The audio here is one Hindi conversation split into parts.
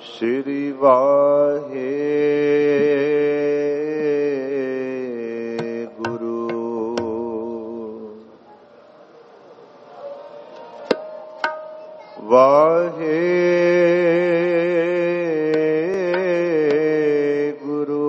ਸ੍ਰੀ ਵਾਹਿਗੁਰੂ। ਵਾਹਿਗੁਰੂ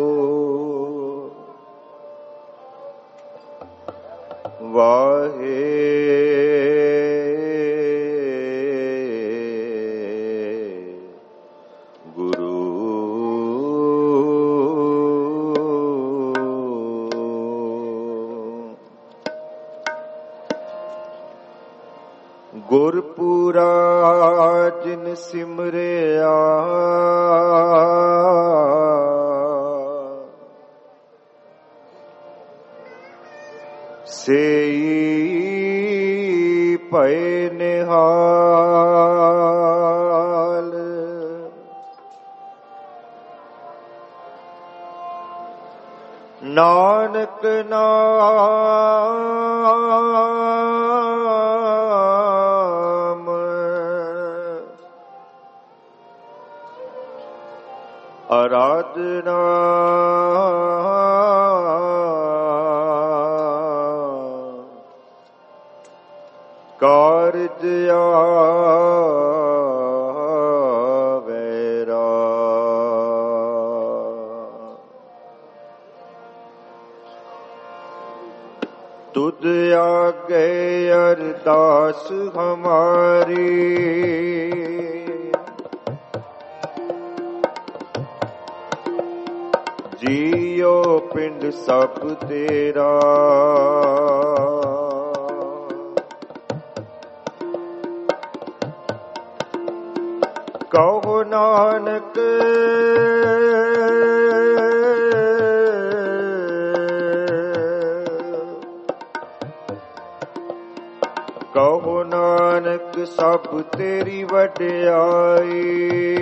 ਗੁਰਪੂਰਾ ਜਿਨ ਸਿਮਰਿਆ ਸੇਈ ਭਏ ਨਿਹਾਲ। ਨਾਨਕ ਨਾਮ ਅਰਾਧਨਾ ਕਾਰਜ ਆਵੇਰਾ। ਤੁਧ ਆਗੇ ਅਰਦਾਸ ਹਮਾਰੀ ਜੀਓ ਪਿੰਡ ਸਭ ਤੇਰਾ। ਕਹੋ ਨਾਨਕ ਕਹੋ ਨਾਨਕ ਸਭ ਤੇਰੀ ਵਡਿਆਈ।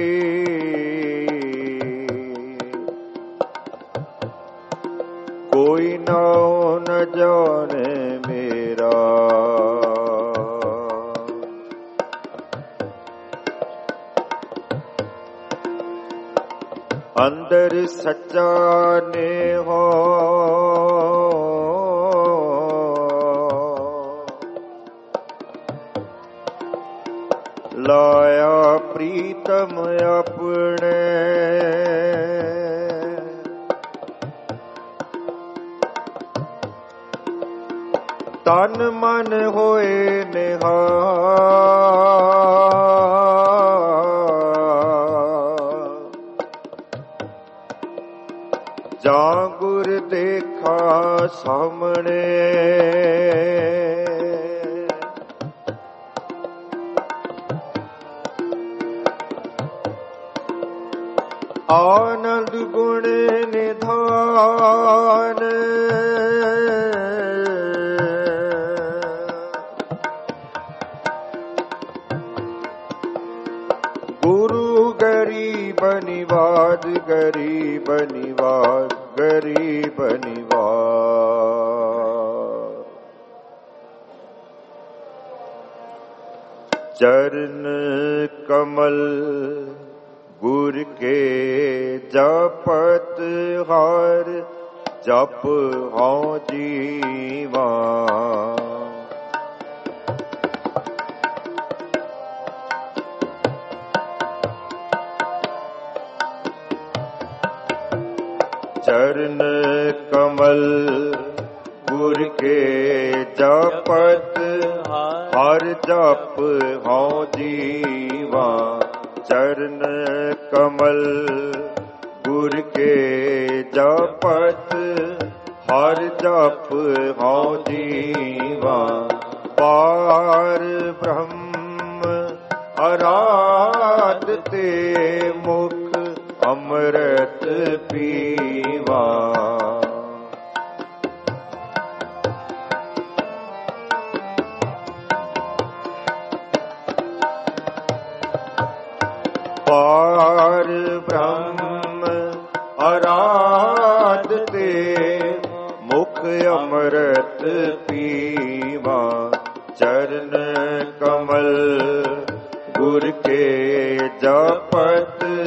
ਕੋਈ ਨਾਉ ਨ ਜਾਣੇ ਮੇਰਾ। ਅੰਦਰ ਸੱਚਾ ਨੇਹੋ ਲਾਇਆ ਪ੍ਰੀਤਮ ਆਪਣੇ। ਤਨ ਮਨ ਹੋਏ ਨਿਹਾਲ। ਜਾਂ ਗੁਰ ਦੇਖਾ ਸਾਹਮਣੇ। ਆਨੰਦ ਗੁਣ ਨਿਧਾਨ। ਗੁਰੂ ਗਰੀਬ ਨਿਵਾਜ ਗਰੀਬ ਨਿਵਾਜ ਗਰੀਬ ਨਿਵਾਜ। ਚਰਨ ਕਮਲ ਗੁਰ ਕੇ ਜਪਤ ਹਰ ਜਪ ਹਉ ਜੀਵਾ। ਚਰਨ ਕਮਲ ਗੁਰ ਕੇ ਜਪਤ ਹਰ ਜਪ ਹਉ ਜੀਵਾ। ਚਰਨ ਕਮਲ ਗੁਰ ਕੇ ਜਪਤ ਹਰ ਜਪ ਹਉ ਜੀਵਾ। ਪਾਰ ਬ੍ਰਹਮ ਅਰਾਧ ਤੇ ਮੁਖ ਅੰਮ੍ਰਿਤ ਪੀਵਾ। ਪਾਰ ਬ੍ਰਹਮ ਅਰਾਧ ਤੇ ਮੁਖ ਅੰਮ੍ਰਿਤ ਪੀਵਾ। ਚਰਨ ਕਮਲ ਗੁਰ ਕੇ ਜਪਤ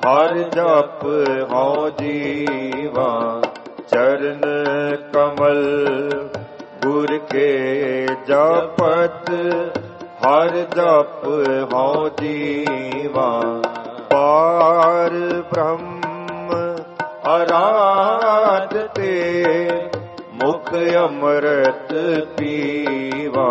हर जप हौ जीवा, चरण कमल गुर के जपत, हर जप हौ जीवा। पार ब्रह्म आराधते, मुख अमृत पीवा।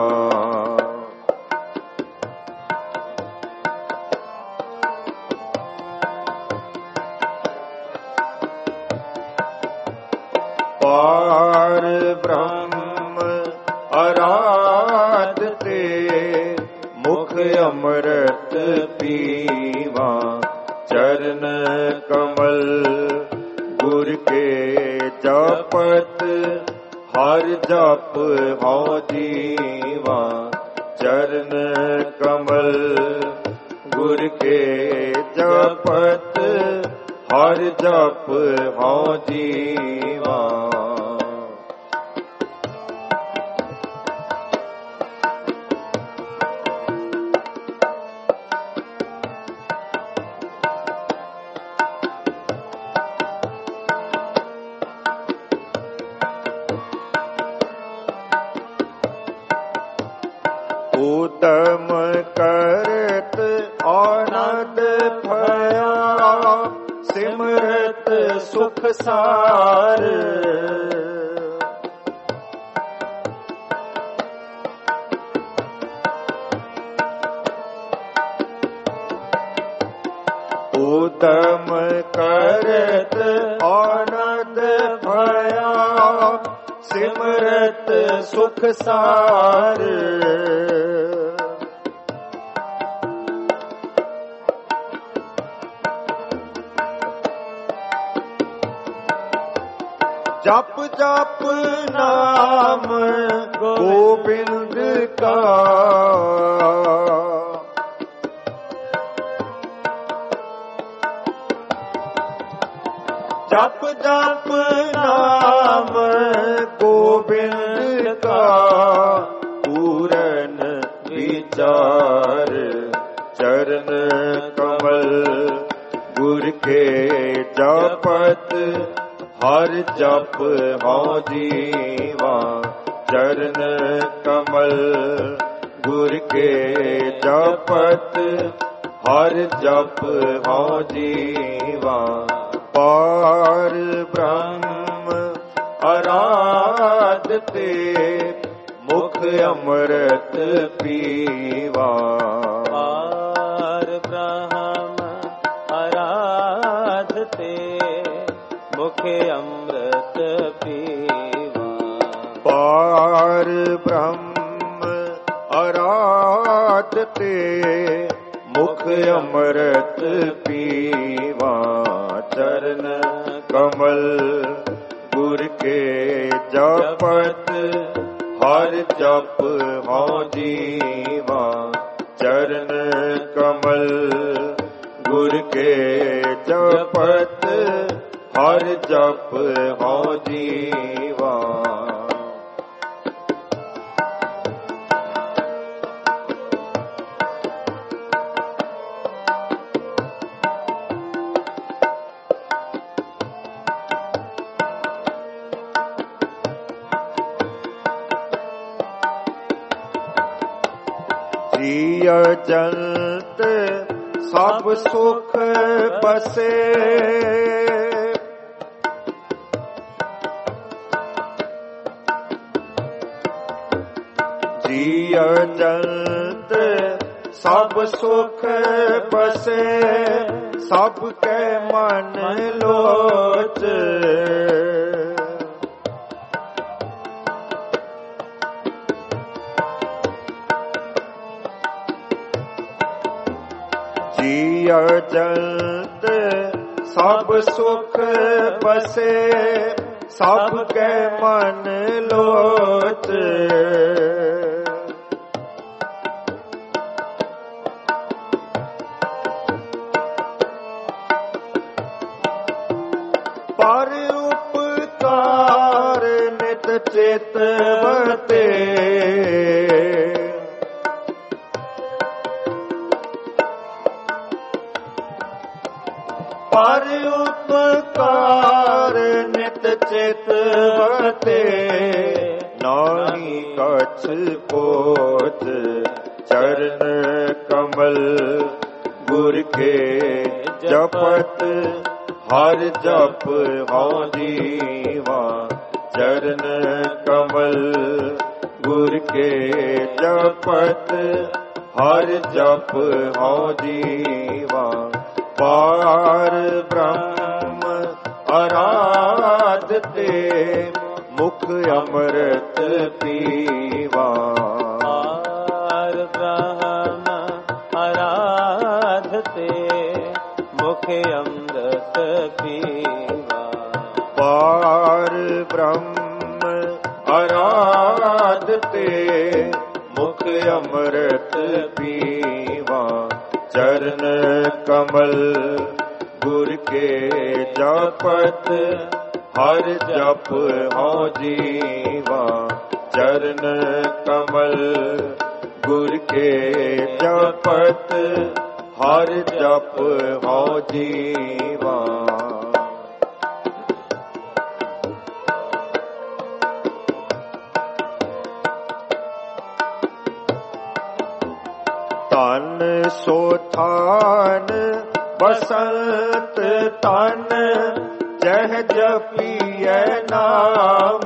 पार ब्रह्म आराधते, मुख अमृत पीवा। चरण कमल गुर के जपत, हर जप हौ जीवा। चरण कमल गुर के जपत, हर जप हौ जीवा। उदम करत आनंद भया, सिमरत सुख सार। उदम करत आनंद भया, सिमरत सुख सार। जप जप नाम गोविंद का, जप जप नाम गोविंद का। पूरन विचार चरण कमल गुर के जपत, हर जप हौ जीवा। चरण कमल गुर के जपत, हर जप हौ जीवा। पार ब्रह्म आराधते, मुख अमृत पीवा। पार ब्रह्म आराधते, मुख अमृत पीवा। पार ब्रह्म आराधते, मुख अमृत पीवा। चरण कमल गुर के जपत, हर जप हौ जीवा। चरण कमल गुर के जपत, हर जप हौ जीवा। जिय जंत सब सुख बसे, जिय जंत सब सुख बसे। सबके मन लोच, जिय जंत सब सुख बसे। सबके मन लोच, पर उपकार नित चितवते। पर उपकार नित चितवते, नाहि कछ कोत चरण कमल गुर के जपत, हर जप हौ जीवा चरण कमल गुर के जपत, हर जप हौ जीवा। पार ब्रह्म आराधते, मुख अमृत पीवा। पार ब्रह्म आराधते, मुख अमृत पीवा। पार ब्रह्म आराधते, मुख अमृत पीवा। चरण कमल गुर के जपत, हर जप हौ जीवा। चरण कमल गुर के जपत, हर जप हौ जीवा। तन सो थान बसंत तन, जह जपिए नाम।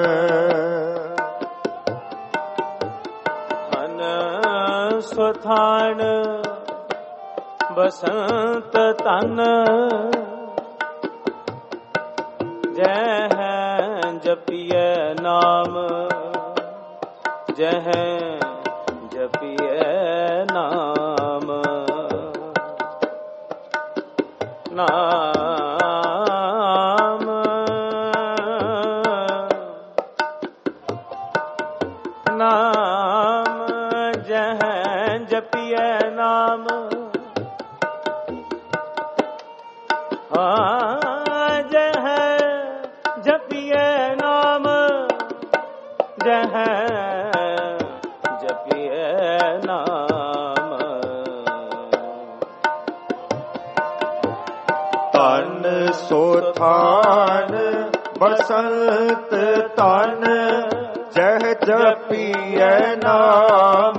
धन सुथान बसंत तन, जह जपिए नाम। जह जपिए नाम। नाम नाम जह जपिए नाम। जह जपिए नाम। जह जपिए नाम। तन सो थान बसंत तन, जह जपिए नाम।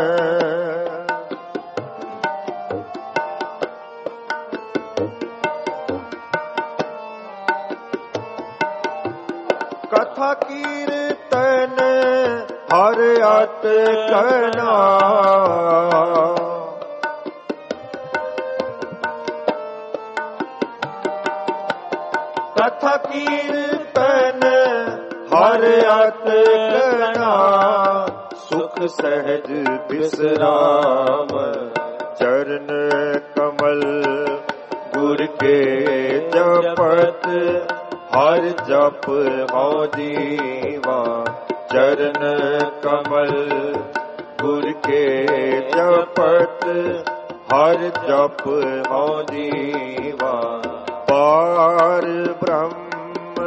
कथा कीर्तन हर अत करना, कथा कीर्तन हर अत करना। सुख सहज विश्राम चरण कमल गुर के जपत, हर जप हौ जीवा। चरण कमल गुर के जपत, हर जप हौ जीवा। पार ब्रह्म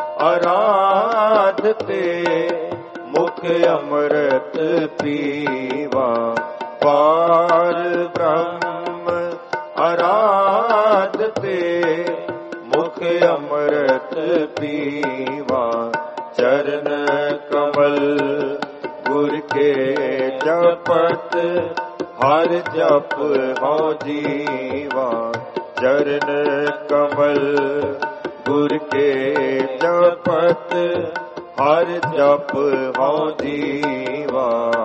आराधते, मुख अमृत पीवा। पार ब्रह्म आराधते, मुख अमृत पीवा। चरण कमल गुर के जपत, हर जप हौ जीवा। चरण कमल गुर के जपत, हर जप हौ जीवा।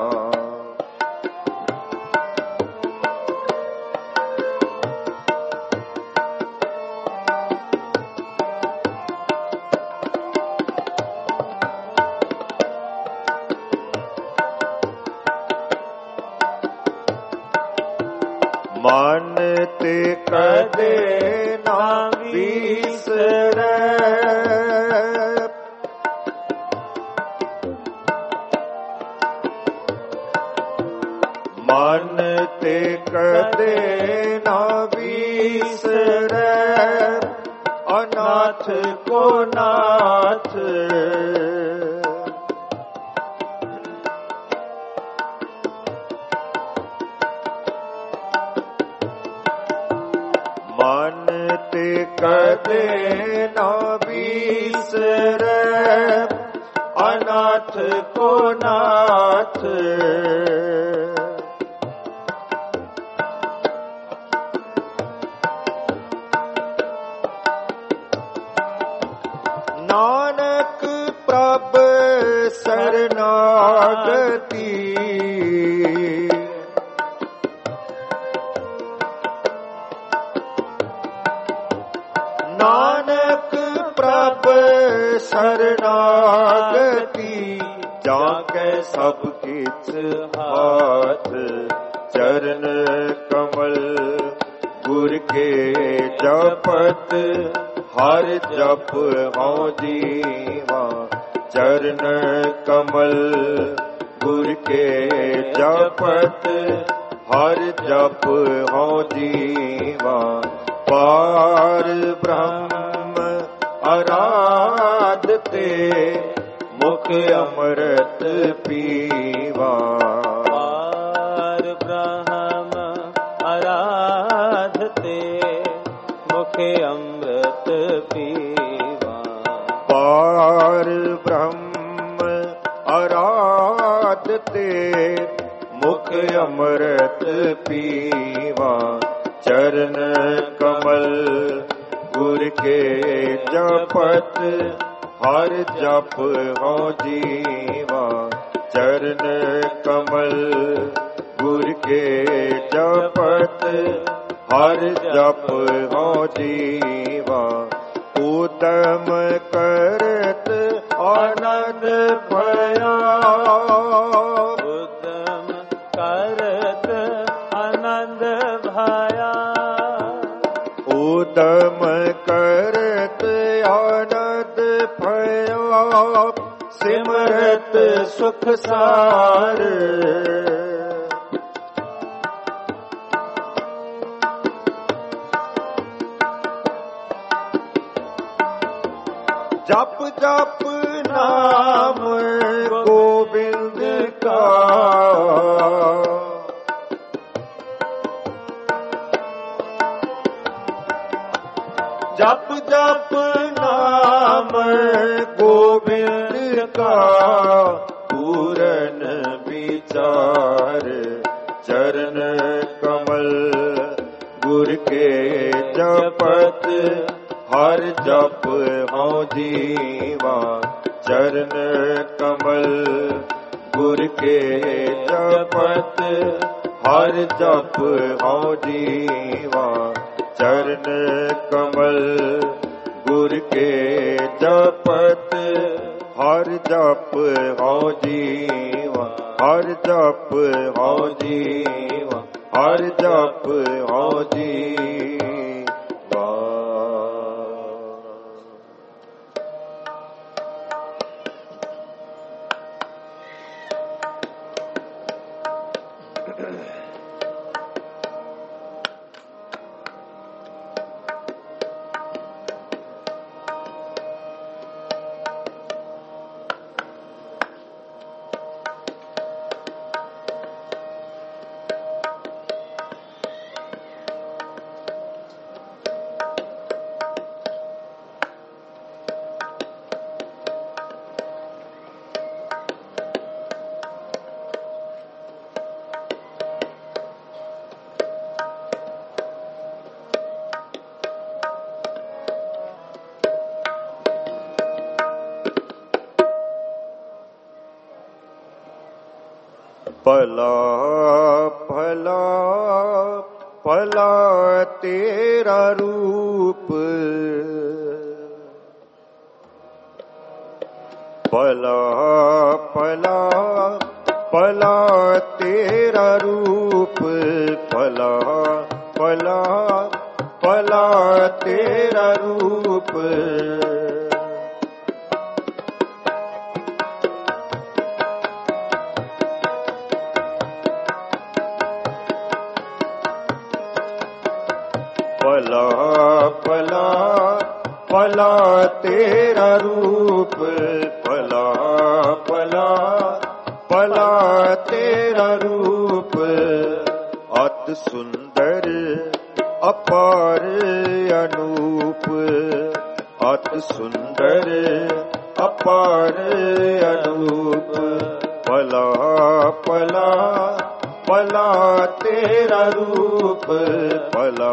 मानते कदे ना बिसरै, मानते कदे ना बिसरै। अनाथ को नाथ मानते ते कदे न बिसरै अनाथ को नाथ। नानक प्रभ शरणागति नानक प्रभ शरणागति जाके सब किछ हाथ चरण कमल गुर के जपत हर जप हूँ जीवा चरण कमल गुर के जपत हर जप हूँ जीवा पार ब्रह्म आराधते मुख अमृत पीवा। पार ब्रह्म आराधते मुख अमृत पीवा। पार ब्रह्म आराधते मुख अमृत पीवा। चरण कमल गुर के जपत हर जप हूँ जीवा। चरण कमल गुर के जपत हर जप हूँ जीवा। उतम करत आनंद भया उतम करत आनंद भया। उतम करत आनंद भया सिमरत सुख सार। जप जप नाम गोविंद का जप जप नाम गोविंद का पूरन विचार। चरण कमल गुर के जपत हर जप हूँ जीवा। चरण कमल गुर के जपत हर जप हूँ जीवा। चरण कमल गुर के जपत हर जप हूँ जीवा। हर जप हूँ जीवा। हर जप हूँ जीवा। भला भला भला तेरा रूप। भला भला भला तेरा रूप। भला भला भला तेरा रूप। भला भला भला तेरा रूप। भला भला भला तेरा रूप। अति सुंदर अपार अनूप अति सुंदर अपार अनूप पला पला पला तेरा रूप पला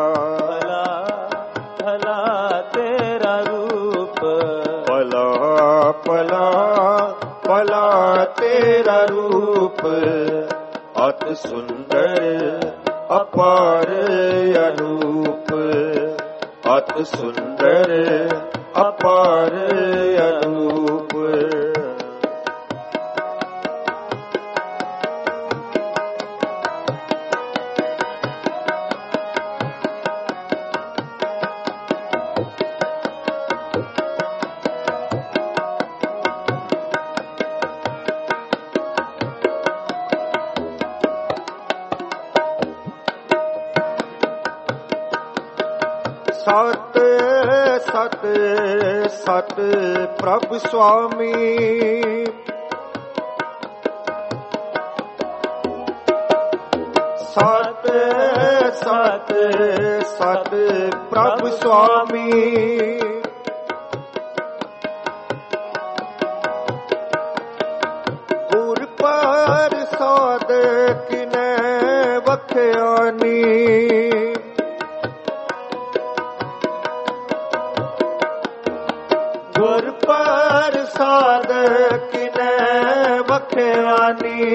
भला तेरा रूप पला पला पला तेरा रूप अति सुंदर अपार अनूप अति सुंदर अपार अनूप सत सत सत प्रभु स्वामी सत सत सत प्रभु स्वामी गुर प्रसाद किने बख्यानी गुर प्रसाद किने बख्यानी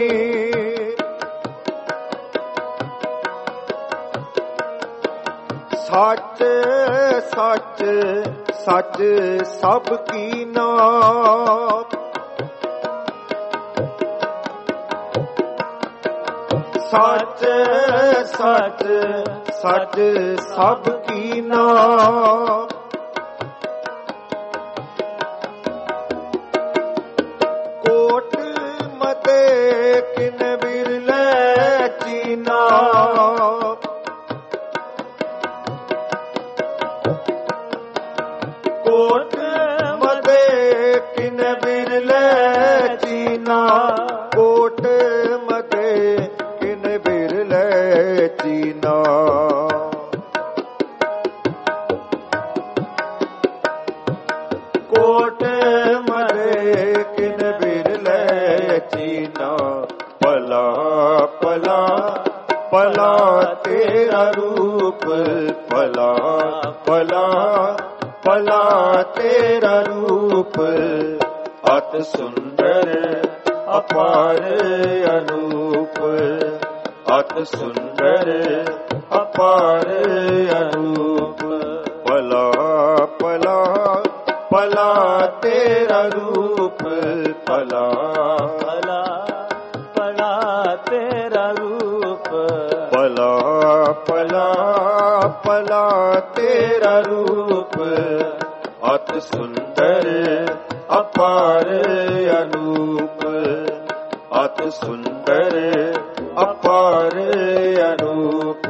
सच सच सच सब की नाप सच सच सच सब की नाप कोट मते किन बिरले चीना कोट मते किन बिरले चीना कोट मते किन बिरले चीना कोट मरे किन बिरले चीना पला पला पला तेरा रूप पला पला पला तेरा रूप अति सुंदर अपार अनूप अति सुंदर अपार अनूप पला पला पला तेरा रूप पला भला भला तेरा रूप पला पला पला तेरा रूप अति सुंदर अपार अनूप अति सुंदर अपार अनूप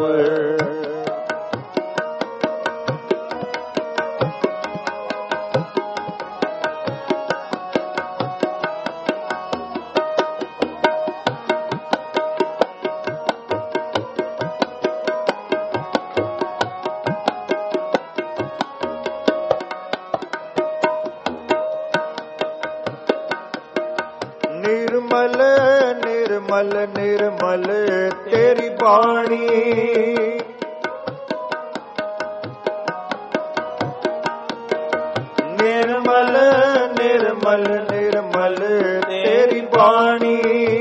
निर्मल निर्मल निर्मल तेरी वाणी निर्मल निर्मल निर्मल तेरी वाणी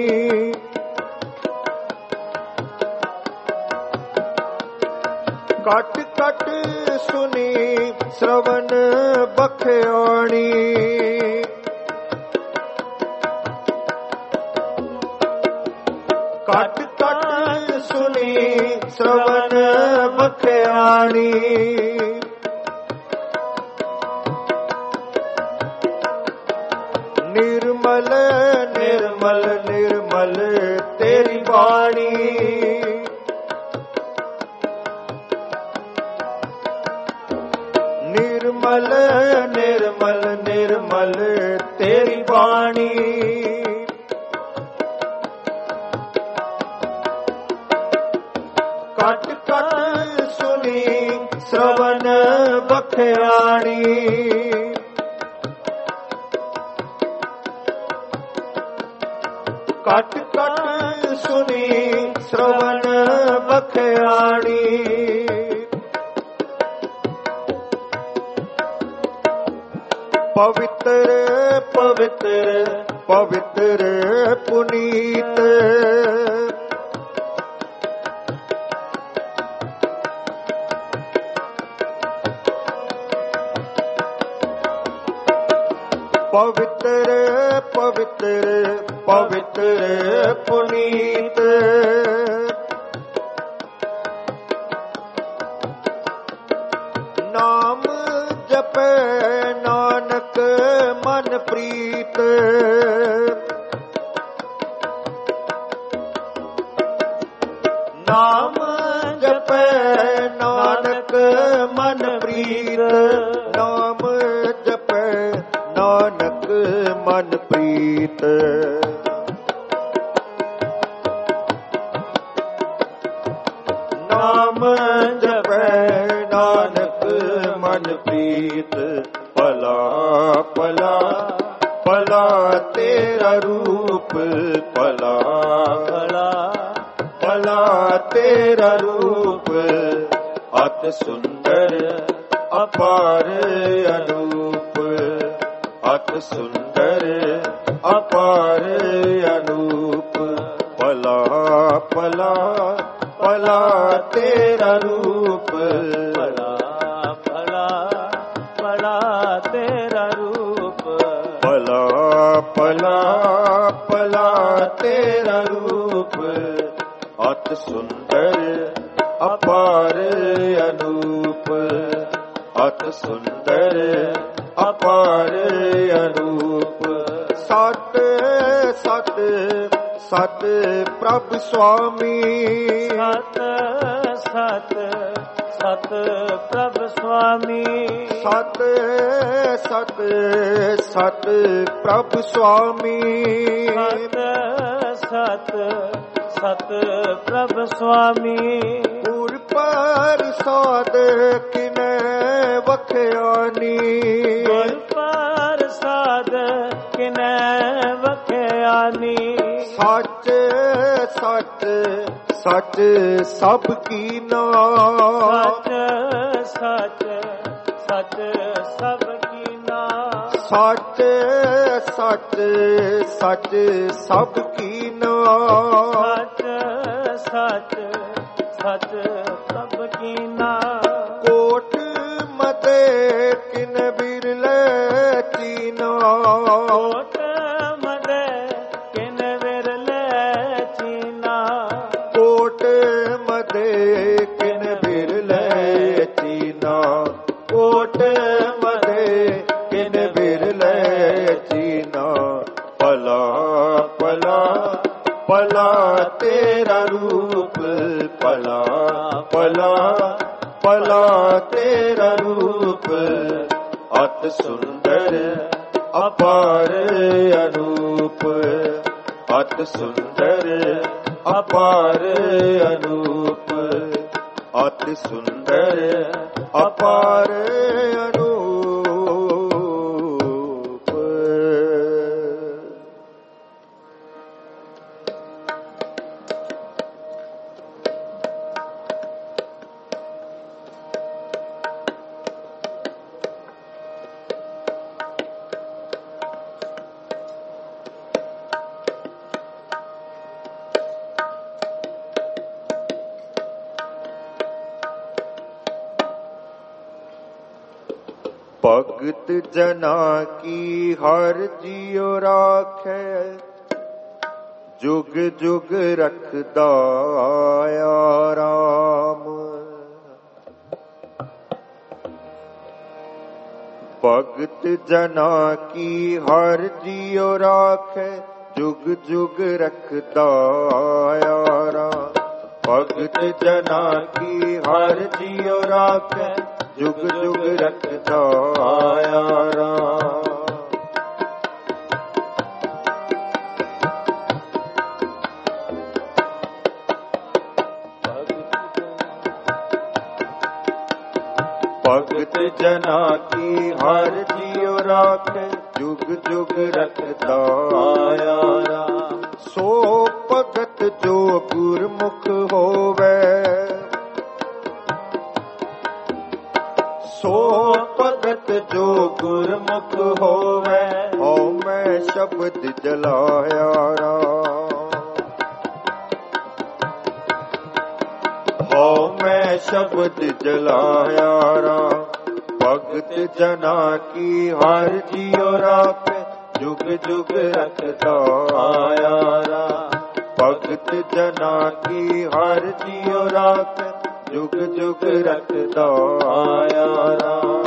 कट कट सुनी श्रवण बख्याणी कट कट सुनी श्रवण बख्याणी निर्मल निर्मल निर्मल तेरी वाणी निर्मल निर्मल निर्मल तेरी वाणी कट कट सुनी श्रवण बख्याणी। कट कट सुनी श्रवण बख्याणी। पवित्र पवित्र पवित्र पुनीत पवित्र पवित्र पवित्र पुनीत नाम जपे नानक मन प्रीत। नाम जपे नानक मन प्रीत। नाम जपे नानक मन प्रीत। नाम जपे नानक मन प्रीत। पला पला पला तेरा रूप। पला भला पला तेरा रूप। अति सुंदर अपार अनूप। अति सुंदर अपार अनूप। पला पला पला तेरा रूप। भला भला भला तेरा रूप। पला पला पला तेरा रूप। अति सुंदर अपार अनूप। अति सुंदर अपार अनूप। सत सत सत प्रभु स्वामी। सत सत सत प्रभु स्वामी। सत सत सत प्रभु स्वामी। सत सत प्रभु स्वामी। पुर पर साध किने वख्यानी। गुर प्रसाद किने वख्यानी। सच सच सच सब की ना। सच सच सच सब की ना। सच सच सच सब की ना। सच सच सच सब की ना। कोट मते किन बिरले चीना। कोट मदे किन विरले चीना। कोट मते किन बिरले चीना। कोट मते किन बिरले चीना। पला पला पला तेरा रूप। पला पला पला तेरा रूप। अति सुंदर अपार अनूप। अति सुंदर अपार अनूप। अति सुंदर अपार अनूप। भगत जना की हर जियो राखे। जुग जुग रखदा राम। भगत जना की हर जियो राखे। जुग जुग रखदा राम। भगत जना की हर जियो राखे। जुग जुग रखदा राम। ਭਗਤ ਜਨਾ ਕੀ ਹਰ ਜੀਉ ਰਾਖੈ, ਜੁਗ ਜੁਗ ਰਖਦਾ ਆਇਆ। ਸੋ ਭਗਤ ਜੋ ਗੁਰਮੁਖ ਹੋਵੇ, ਸੋ ਭਗਤ ਜੋ ਗੁਰਮੁਖ ਹੋਵੇ, ਹਉ ਮੈਂ ਸ਼ਬਦ ਜਲਾਇਆ ਰਾਮ। ਹਉ ਮੈਂ ਸ਼ਬਦ ਜਲਾਇਆ ਰਾਮ। ਭਗਤ ਜਨਾ ਕੀ ਹਰ ਜੀਉ ਰਾਖੈ, ਜੁਗ ਜੁਗ ਰਖਦਾ ਆਇਆ ਰਾਮ। ਭਗਤ ਜਨਾ ਕੀ ਹਰ ਜੀਉ ਰਾਖੈ, ਜੁਗ ਜੁਗ ਰਖਦਾ ਆਇਆ ਰਾਮ।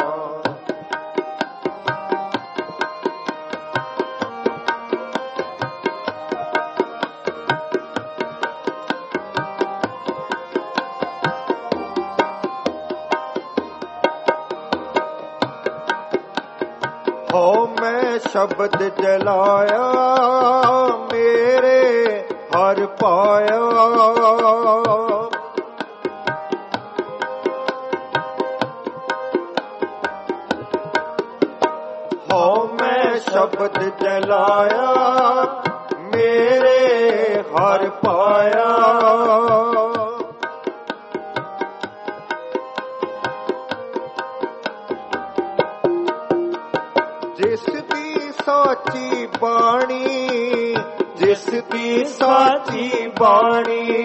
ਹਉ ਮੈਂ ਸ਼ਬਦ ਜਲਾਇਆ, ਮੇਰੇ ਹਰ ਪਾਇਆ। ਹਉ ਮੈਂ ਸ਼ਬਦ ਜਲਾਇਆ, ਮੇਰੇ ਹਰ ਪਾਇਆ। ਜਿਸ ਦੀ ਸਾਚੀ ਬਾਣੀ, ਜਿਸ ਦੀ ਸਾਚੀ ਬਾਣੀ,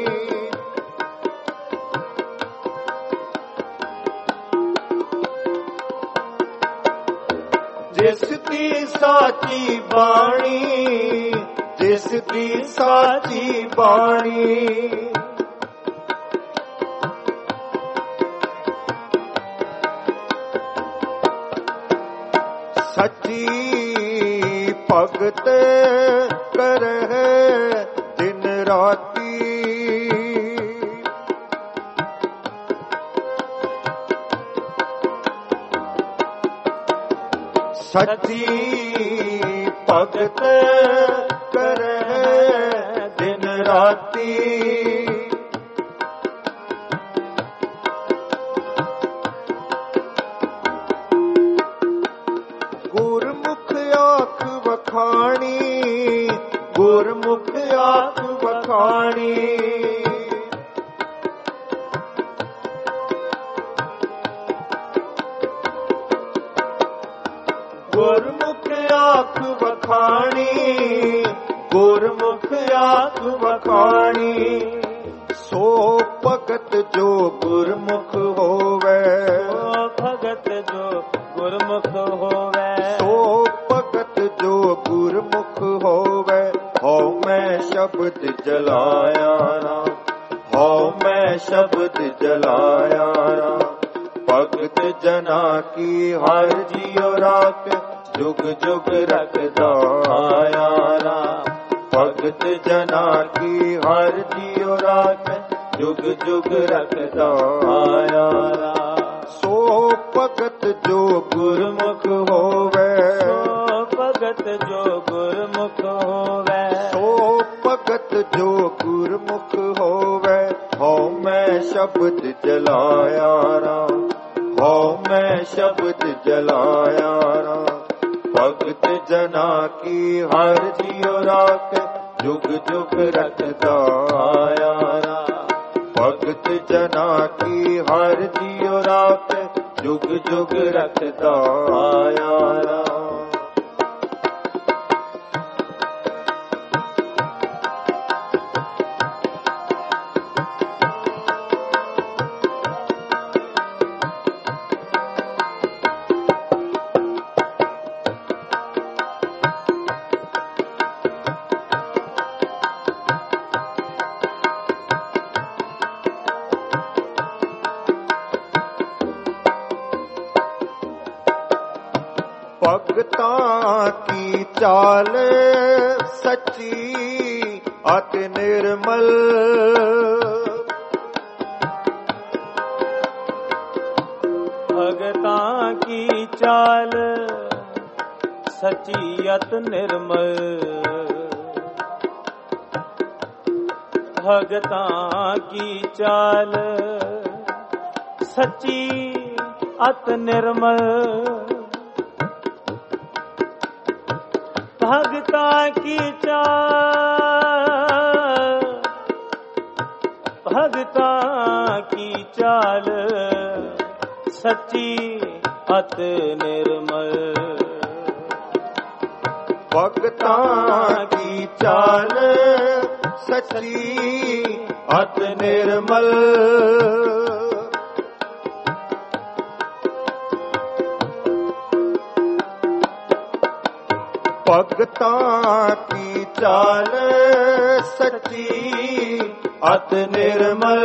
ਜਿਸ ਦੀ ਸਾਚੀ ਬਾਣੀ, ਜਿਸ ਦੀ ਸਾਚੀ ਬਾਣੀ। ਸੱਚੀ ਭਗਤ ਕਰਹਿ ਦਿਨ ਰਾਤੀ, ਸੱਚੀ ਭਗਤ ਕਰਹਿ ਦਿਨ ਰਾਤੀ। ਗੁਰਮੁਖ ਆਖ ਵਖਾਣੀ, ਗੁਰਮੁਖ ਆਖ ਵਖਾਣੀ। ਗੁਰਮੁਖ ਆਖ ਵਖਾਣੀ, ਗੁਰਮੁਖ ਆਖ ਵਖਾਣੀ। ਸੋ ਭਗਤ ਜੋ ਗੁਰਮੁਖ ਹੋਵੇ, ਸੋ ਭਗਤ ਜੋ ਗੁਰਮੁਖ ਹੋਵੇ, ਸੋ ਭਗਤ ਜੋ ਗੁਰਮੁਖ ਹੋਵੇ। ਹਉ ਮੈਂ ਸ਼ਬਦ ਜਲਾਇਆ ਰਾਮ, ਹਉ ਮੈਂ ਸ਼ਬਦ ਜਲਾਇਆ ਰਾਮ। ਭਗਤ ਜਨਾ ਕੀ ਹਰ ਜੀਉ ਰਾਖੈ, ਜੁਗ ਜੁਗ ਰਖਦਾ ਆਇਆ ਰਾਮ। ਭਗਤ ਜਨਾ ਕੀ ਹਰ ਜੀਉ ਰਾਖੈ, ਜੁਗ ਜੁਗ ਰਖਦਾ ਆਇਆ ਰਾਮ। ਸੋ ਭਗਤ ਜੋ ਗੁਰਮੁਖ ਹੋਵੇ, ਸੋ ਭਗਤ ਜੋ ਗੁਰਮੁਖ ਹੋਵੇ, ਸੋ ਭਗਤ ਜੋ ਗੁਰਮੁਖ ਹੋਵੇ। ਹਉ ਮੈਂ ਸ਼ਬਦ ਜਲਾਇਆ ਰਾਮ, ਹਉ ਮੈਂ ਸ਼ਬਦ ਜਲਾਇਆ ਰਾਮ। ਭਗਤ ਜਨਾ ਕੀ ਹਰ ਜੀਉ ਰਾਖੈ, ਜੁਗ ਜੁਗ ਰਖਦਾ ਆਇਆ ਰਾਮ। ਭਗਤ ਜਨਾ ਕੀ ਹਰ ਜੀਉ ਰਾਖੈ, ਜੁਗ ਜੁਗ ਰਖਦਾ ਆਇਆ ਰਾਮ। ਭਗਤਾਂ ਕੀ ਚਾਲ ਸੱਚੀ ਅਤਿ ਨਿਰਮਲ, ਭਗਤਾਂ ਕੀ ਚਾਲ ਸੱਚੀ ਅਤਿ ਨਿਰਮਲ। ਭਗਤਾਂ ਕੀ ਚਾਲ ਸੱਚੀ ਅਤ ਨਿਰਮਲ ਭਗਤਾਂ ਕੀ ਚਾਲ ਭਗਤਾਂ ਕੀ ਚਾਲ ਸੱਚੀ ਅਤ ਨਿਰਮਲ ਭਗਤਾਂ ਕੀ ਚਾਲ ਸੱਚੀ ਅਤ ਨਿਰਮਲ ਭਗਤਾਂ ਕੀ ਚਾਲ ਸੱਚੀ ਅਤ ਨਿਰਮਲ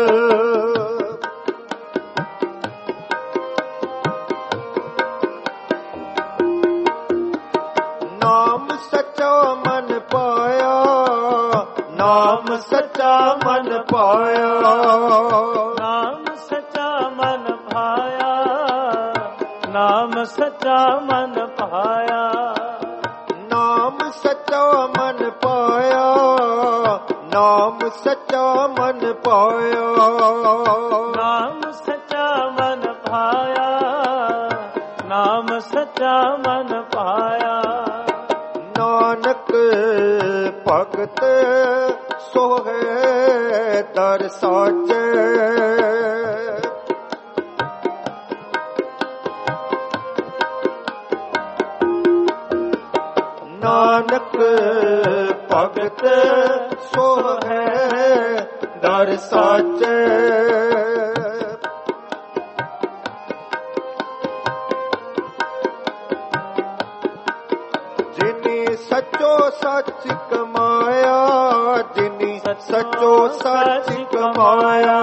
ਨਾਮ ਸੱਚਾ ਮਨ ਪਾਇਆ ਨਾਮ ਸੱਚਾ ਮਨ ਪਾਇਆ ਨਾਮ ਸੱਚਾ ਮਨ ਭਾਇਆ ਨਾਮ ਸੱਚਾ ਮਨ ਭਾਇਆ ਨਾਮ ਸੱਚਾ ਮਨ ਪਾਇਆ ਨਾਮ ਸੱਚਾ ਮਨ ਪਾਇਆ ਨਾਮ ਸੱਚਾ ਮਨ ਭਾਇਆ ਨਾਮ ਸੱਚਾ ਮਨ ਭਾਇਆ ਨਾਨਕ ਭਗਤ ਸੋਹੇ ਦਰ ਸਾਚੇ ਨਾਨਕ ਭਗਤ ਸੋਹੈ ਦਰ ਸਾਚੇ ਜਿਨੀ ਸੱਚੋ ਸੱਚ ਕਮਾਇਆ ਜਿਨੀ ਸੱਚੋ ਸੱਚ ਕਮਾਇਆ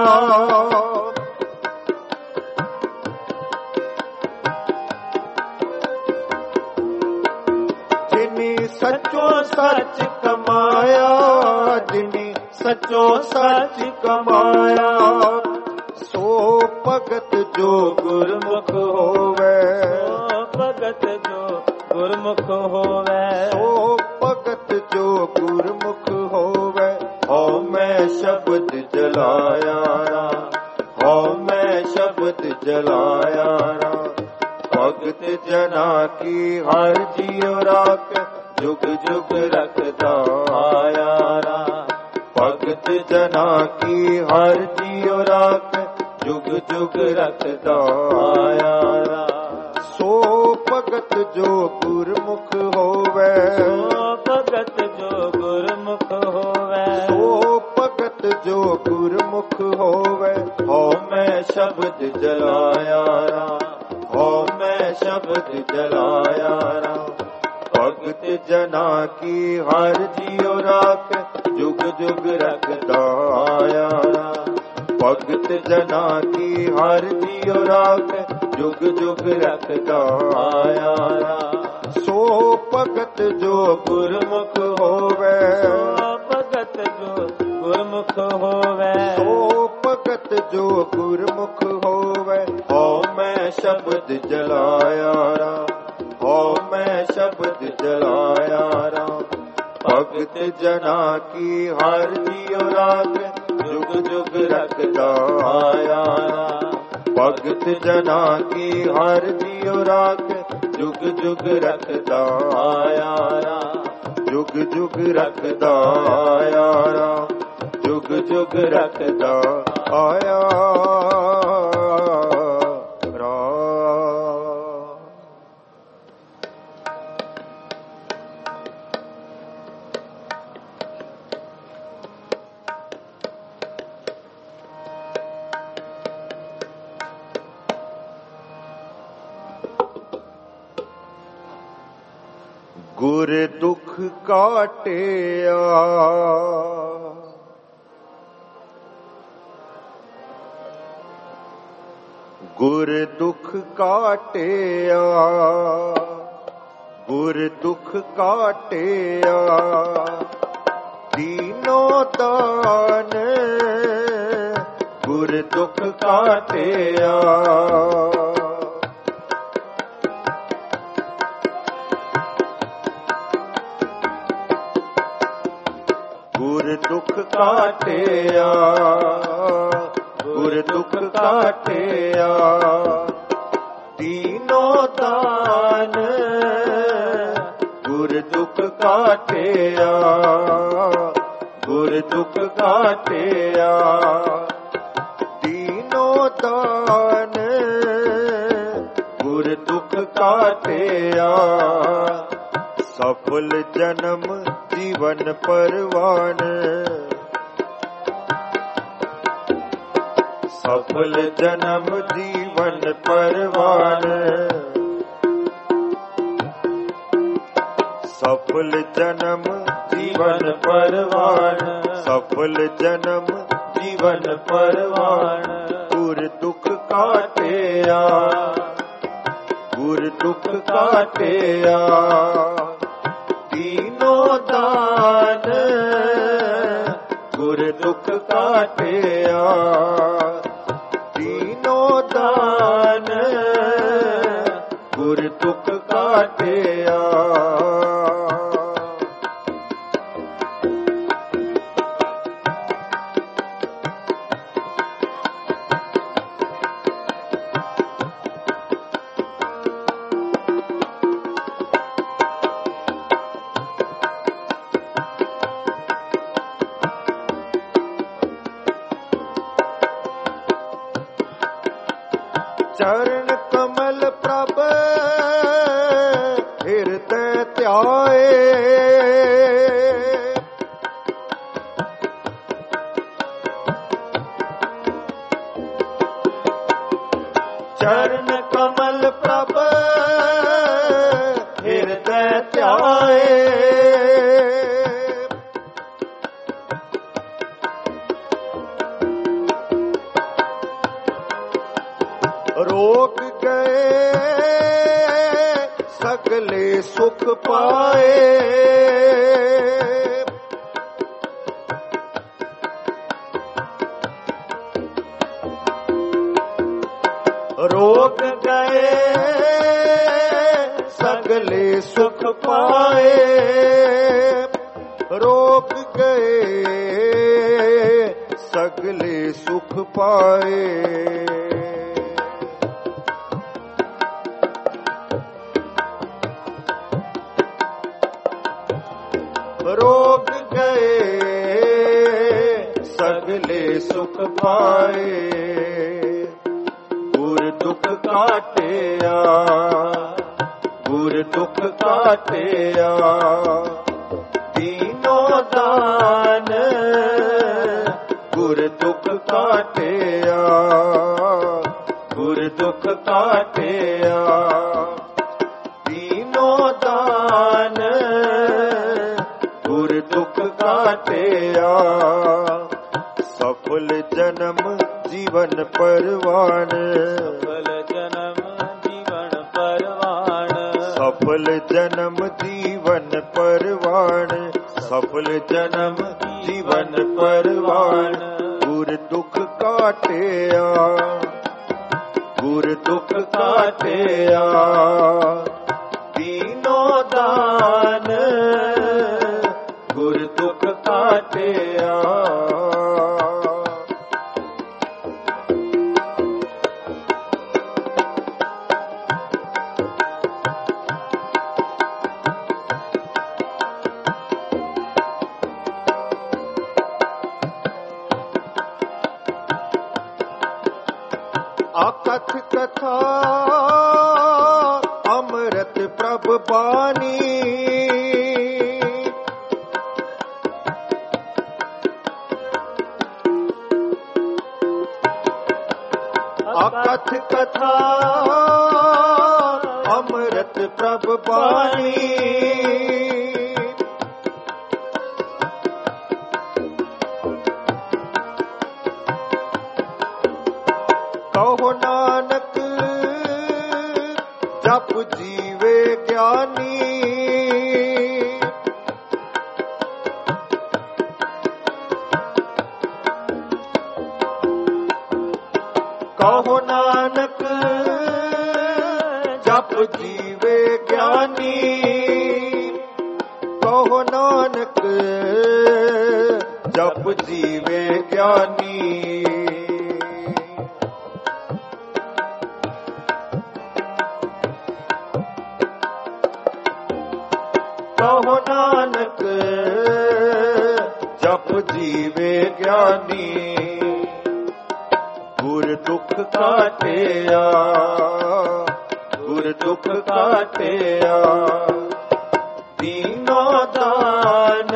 ਸੱਚੋ ਸੱਚ ਕਮਾਇਆ ਜਿਨੀ ਸੱਚੋ ਸੱਚ ਕਮਾਇਆ ਸੋ ਭਗਤ ਜੋ ਗੁਰਮੁਖ ਹੋਵੇ ਸੋ ਭਗਤ ਜੋ ਗੁਰਮੁਖ ਹੋਵੇ ਸੋ ਭਗਤ ਜੋ ਗੁਰਮੁਖ ਹੋਵੇ ਹਉ ਮੈਂ ਸ਼ਬਦ ਜਲਾਇਆ ਰਾ ਹਉ ਮੈਂ ਸ਼ਬਦ ਜਲਾਇਆ ਰਾ ਭਗਤ ਜਨਾ ਕੀ ਹਰ ਜੀਉ ਰਾਖ ਜੁਗ ਜੁਗ ਰਖਦਾ ਆਇਆ ਰਾ ਭਗਤ ਜਨਾ ਕੀ ਹਰ ਜੀਉ ਰਾਖ ਜੁਗ ਜੁਗ ਰਖਦਾ ਆਇਆ ਰਾ ਸੋ ਭਗਤ ਜੋ ਗੁਰਮੁਖ ਹੋਵੇ ਸੋ ਭਗਤ ਜੋ ਗੁਰਮੁਖ ਹੋਵੇ ਸੋ ਭਗਤ ਜੋ ਗੁਰਮੁਖ ਹੋਵੇ ਹਉ ਮੈਂ ਸ਼ਬਦ ਜਲਾਇਆ ਰਾ ਹਉ ਮੈਂ ਸ਼ਬਦ ਜਲਾਇਆ ਰਾ ਭਗਤ ਜਨਾ ਕੀ ਹਰ ਜੀਉ ਰਾਖ ਜੁਗ ਜੁਗ ਰਖਦਾ ਆਇਆ ਰਾ ਭਗਤ ਜਨਾ ਕੀ ਹਰ ਜੀਉ ਰਾਖ ਜੁਗ ਜੁਗ ਰਖਦਾ ਆਇਆ ਰਾ ਸੋ ਭਗਤ ਜੋ ਗੁਰਮੁਖ ਹੋਵੇ ਸੋ ਭਗਤ ਜੋ ਗੁਰਮੁਖ ਹੋਵੇ ਸੋ ਭਗਤ ਜੋ ਗੁਰਮੁਖ ਹੋਵੇ ਹਉ ਮੈਂ ਸ਼ਬਦ ਜਲਾਇਆ ਰਾ ਹਉ ਮੈਂ ਸ਼ਬਦ ਜਲਾਇਆ ਰਾ ਭਗਤ ਜਨਾ ਕੀ ਹਰ ਜੀਉ ਰਾਖ ਜੁਗ ਜੁਗ ਰਖਦਾ ਆਇਆ ਰਾ ਭਗਤ ਜਨਾ ਕੀ ਹਰ ਜੀਉ ਰਾਖ ਜੁਗ ਜੁਗ ਰਖਦਾ ਆਇਆ ਰਾ ਜੁਗ ਜੁਗ ਰਖਦਾ ਆਇਆ ਰਾ ਜੁਗ ਜੁਗ ਰਖਦਾ ਆਇਆ ਰਾ ਗੁਰ ਦੁਖ ਕਾਟਿਆ ਗੁਰ ਦੁਖ ਕਾਟਿਆ ਗੁਰ ਦੁਖ ਕਾਟਿਆ ਦੀਨੋ ਦਾਨ ਗੁਰ ਦੁਖ ਕਾਟਿਆ ਗੁਰ ਦੁਖ ਕਾਟਿਆ ਗੁਰ ਦੁਖ ਕਾਟਿਆ ਕਾਟਿਆ, ਗੁਰ ਦੁਖ ਕਾਟਿਆ। ਦੀਨੋ ਦਾਨ ਗੁਰ ਦੁਖ ਕਾਟਿਆ, ਸਫਲ ਜਨਮ ਜੀਵਨ ਪਰਵਾਨ। ਸਫਲ ਜਨਮ ਜੀਵਨ ਪਰਵਾਨ। ਸਫਲ ਜਨਮ ਜੀਵਨ ਪਰਵਾਨ। ਸਫਲ ਜਨਮ ਜੀਵਨ ਪਰਵਾਨ। ਗੁਰ ਦੁਖ ਕਾਟਿਆ, ਗੁਰ ਦੁਖ ਕਾਟਿਆ। ਦੀਨੋ ਦਾਨ ਗੁਰ ਦੁਖ ਕਾਟਿਆ, ਦੀਨੋ ਦਾਨ ਗੁਰ ਦੁਖ ਕਾਟਿਆ। ਚਰਨ ਕਮਲ ਪ੍ਰਭ ਹਿਰਦੈ ਧਿਆਏ, ਚਰਨ ਕਮਲ ਪ੍ਰਭ ਹਿਰਦੈ ਧਿਆਏ। ਰੋਗ ਗਏ ਸਗਲੇ ਸੁਖ ਪਾਏ, ਰੋਗ ਗਏ ਸਗਲੇ ਸੁਖ ਪਾਏ। ਰੋਗ ਗਏ ਸਗਲੇ ਸੁਖ ਪਾਏ। ਰੋਗ ਗਏ ਸਗਲੇ ਸੁਖ ਪਾਏ। ਗੁਰ ਦੁਖ ਕਾਟਿਆ, ਗੁਰ ਦੁਖ ਕਾਟਿਆ। ਦੀਨੋ ਦਾਨ ਗੁਰ ਦੁਖ ਕਾਟਿਆ, ਗੁਰ ਦੁਖ ਕਾਟਿਆ। ਦੀਨੋ ਦਾਨ ਗੁਰ ਦੁਖ ਕਾਟਿਆ, ਸਫਲ ਜਨਮ ਜੀਵਨ ਪਰਵਾਨ। ਸਫਲ ਜਨਮ ਜੀਵਨ ਪਰਵਾਨ। ਸਫਲ ਜਨਮ ਜੀਵਨ ਪਰਵਾਨ। ਸਫਲ ਜਨਮ ਜੀਵਨ ਪਰਵਾਨ। ਗੁਰ ਦੁਖ ਕਾਟਿਆ, ਗੁਰ ਦੁਖ ਕਾਟਿਆ। ਦੀਨੋ ਦਾਨ ਗੁਰ ਦੁਖ ਕਾਟਿਆ। ਆਕਥ ਕਥਾ ਅੰਮ੍ਰਿਤ ਪ੍ਰਭ ਬਾਣੀ। ਆਕਥ ਕਥਾ ਅੰਮ੍ਰਿਤ ਪ੍ਰਭ ਬਾਣੀ। ਕਹੋ ਨਾਨਕ ਜਪ ਜੀਵੇ ਗਿਆਨੀ। ਕਹੋ ਨਾਨਕ ਜਪ ਜੀਵੇ ਗਿਆਨੀ। ਕਹੋ ਨਾਨਕ ਜਪ ਜੀਵੇ ਗਿਆਨੀ। ਕਹੋ ਨਾਨਕ ज्ञानी गुर दुख काटिया गुर दुख काटिया दीनो दान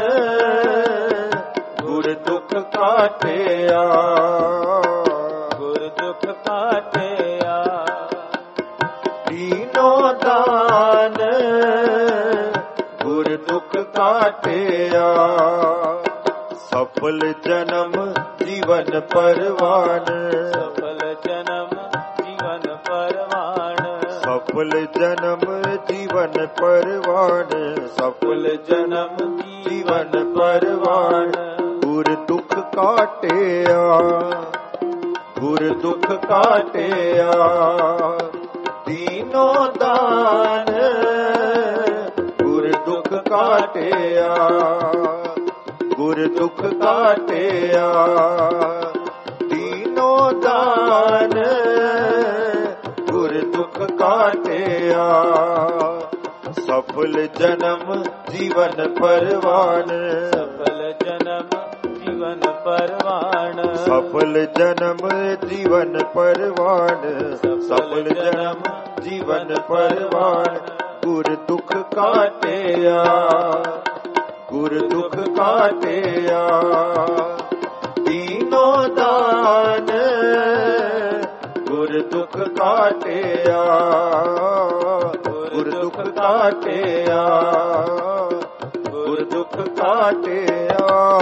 गुर दुख काटिया गुर दुख काटिया दीनो दान गुर दुख काटिया सफल जन्म जीवन परवान सफल जन्म जीवन परवान सफल जन्म जीवन परवान सफल जन्म जीवन परवान गुर दुख काटिया गुर दुख काटिया दीनो दान गुर दुख काटिया गुर दुख काटिया दीनो दान गुर दुख काटिया सफल जन्म जीवन परवान सफल जन्म जीवन परवान सफल जन्म जीवन परवान सफल जन्म जीवन परवान गुर दुख काटिया गुर दुख काटिया दीनो दान गुर दुख काटिया गुर दुख काटिया गुर दुख काटिया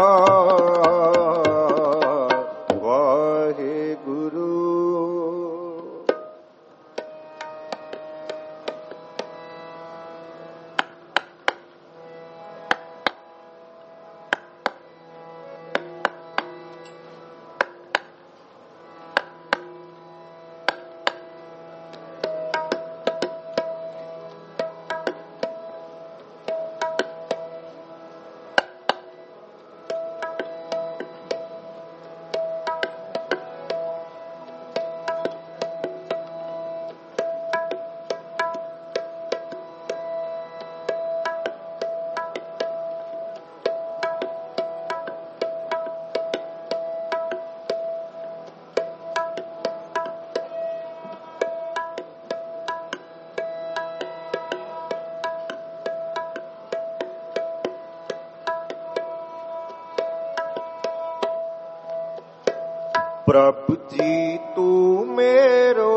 वाहे गुरु प्रभु जी तू मेरो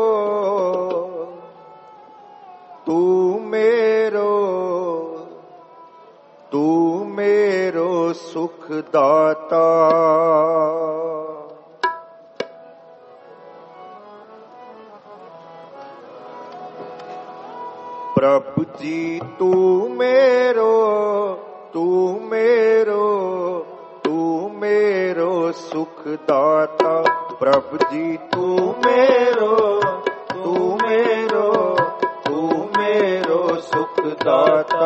सुख दाता प्रभु जी तू मेरो सुख दाता प्रभु जी तू मेरो सुख दाता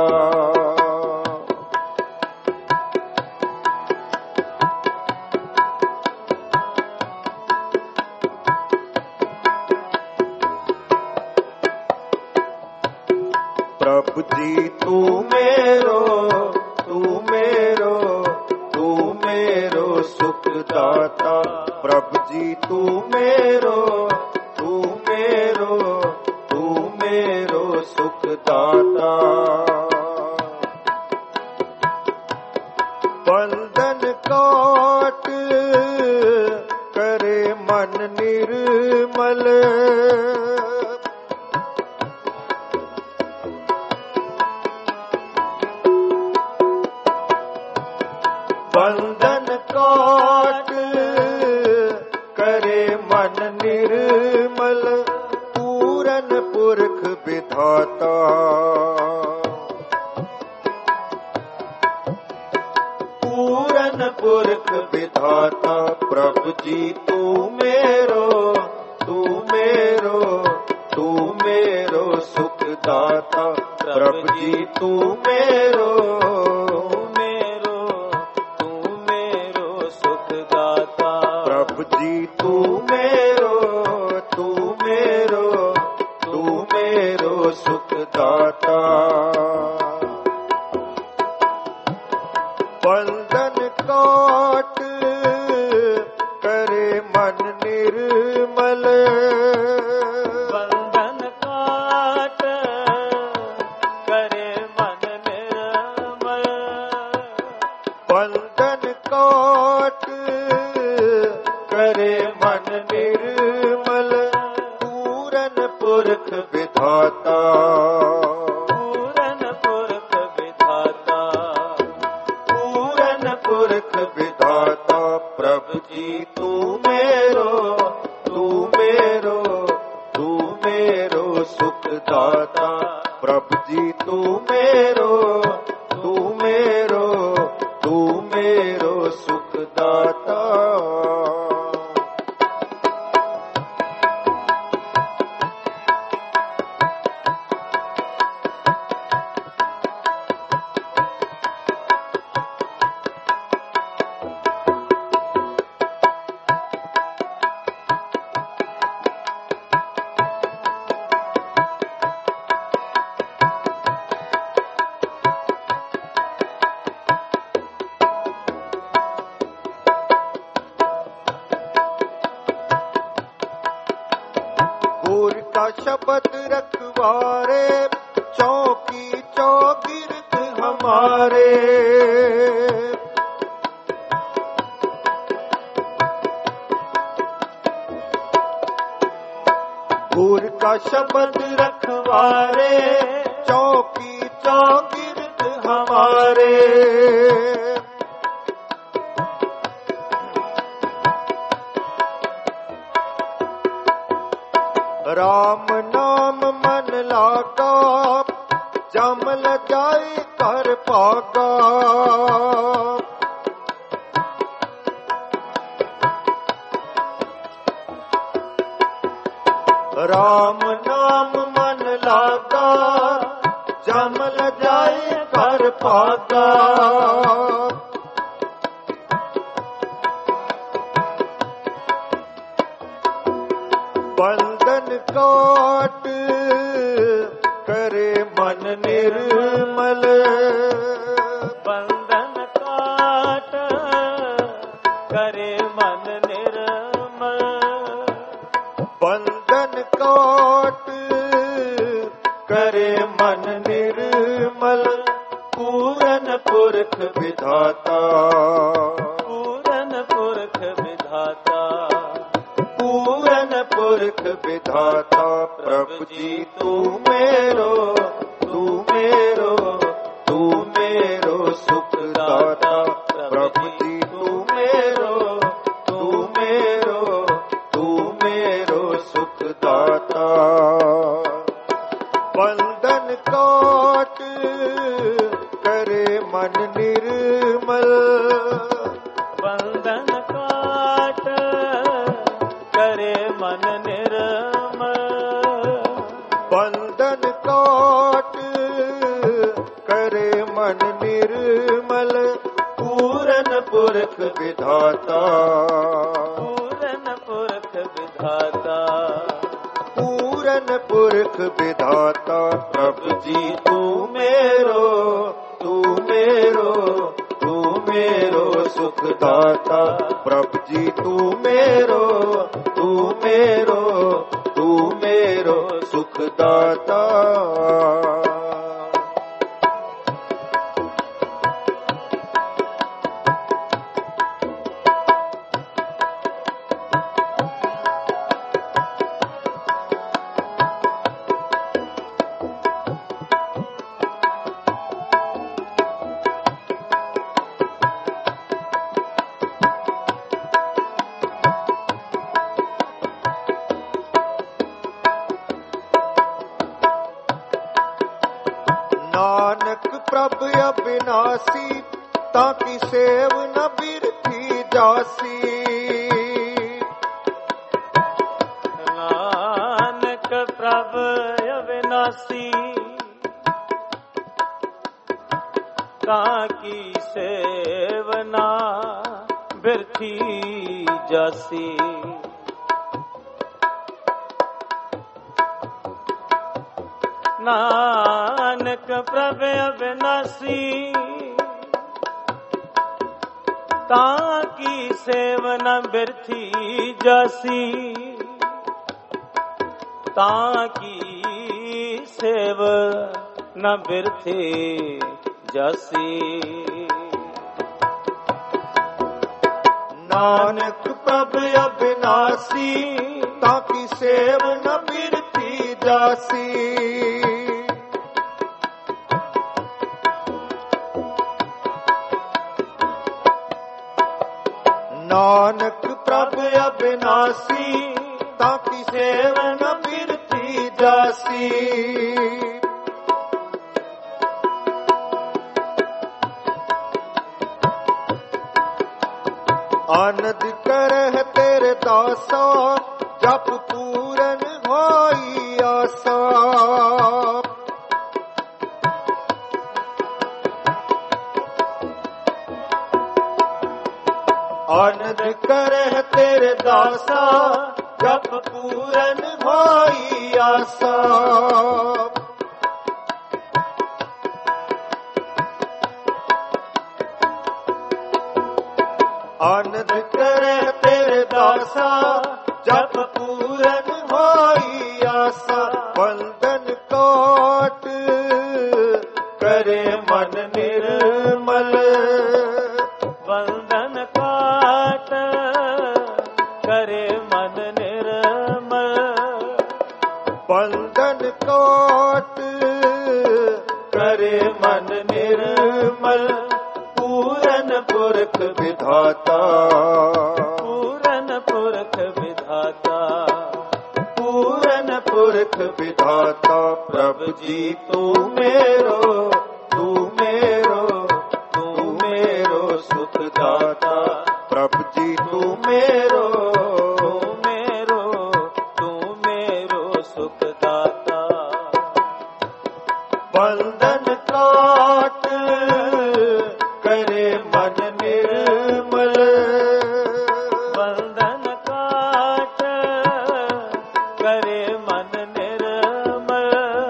प्रभु जी तू मेरो सुख दाता प्रभु जी तू मेरो सुख दाता बंधन काट करे मन निर्मल बंधन काट करे मन निर्मल पूरन पुरख विधाता पूरन पुरख विधाता प्रभु जी तू मेरो सुख दाता प्रभु जी तू मेरो प्रभु जी तू मेरो सुख दाता बंधन काट विधाता, पूरन पुरख विधाता, पूरन पुरख विधाता। प्रभु जी तू मेरो, तू मेरो, तू मेरो सुख दाता। प्रभु जी तू मेरो, तू मेरो, तू मेरो सुख दाता। गुर का शब्द रखवारे, चौकी चौगिर्द हमारे। गुर का शब्द रखवारे, चौकी चौगिर्द हमारे। राम नाम मन लागा, जमल जाए कर पागा। राम नाम मन लागा, जमल जाए कर पागा। बंधन काट करे मन निर्मल, बंधन काट करे मन निर्मल। बंधन काट करे मन निर्मल। पूरन पुरख विधाता, पूरन पुरख विधाता, पूरन पुरख विधाता। प्रभु जी तू मेरो, तू मेरो, तू मेरो सुख दाता। प्रभु जी तू मेरो, तू मेरो, तू मेरो सुख दाता। बंधन काट करे मन निर्मल, बंधन काट करे मन निर्मल। बंधन काट करे मन निर्मल। पूरन पुरख विधाता, पूरन पुरख विधाता, पूरन पुरख विधाता। प्रभु जी तू मेरो, तू मेरो, तू मेरो सुख दाता। प्रभु जी तू मेरो, तू मेरो, तू मेरो सुख दाता। नानक प्रभु अविनाशी, ताकि सेव न बिरथी जासी। नानक प्रभु अविनाशी, ताकि सेवना बिरथी जासी। नानक प्रभु अविनाशी, ताकि सेवन बिरथी जासी। ताकि सेव न बिरथे जासी। नानक प्रभु अविनाशी, ताकि सेव न बिरथी जासी। अविनाशी ताकि सेवन बिरथी जासी। आनंद करह तेरे दासा जप पूरन होई आसा। आनंद करह तेरे दासा जप पूरन होई आसा। आनंद करह तेरे दासा जप पूरन होई आसा। बंधन काट करे मन निर्मल बंधन काट करे मन निर्मल। बंधन काट करे मन निर्मल पूरन पुरख विधाता। पूरन पुरख विधाता। पूरन पुरख विधाता प्रभु जी तू मेरो तू मेरो तू मेरो सुख दाता। प्रभु जी तू मेरो तू मेरो सुख दाता। बंधन काट करे मन निर्मल। बंधन काट करे मन निर्मल।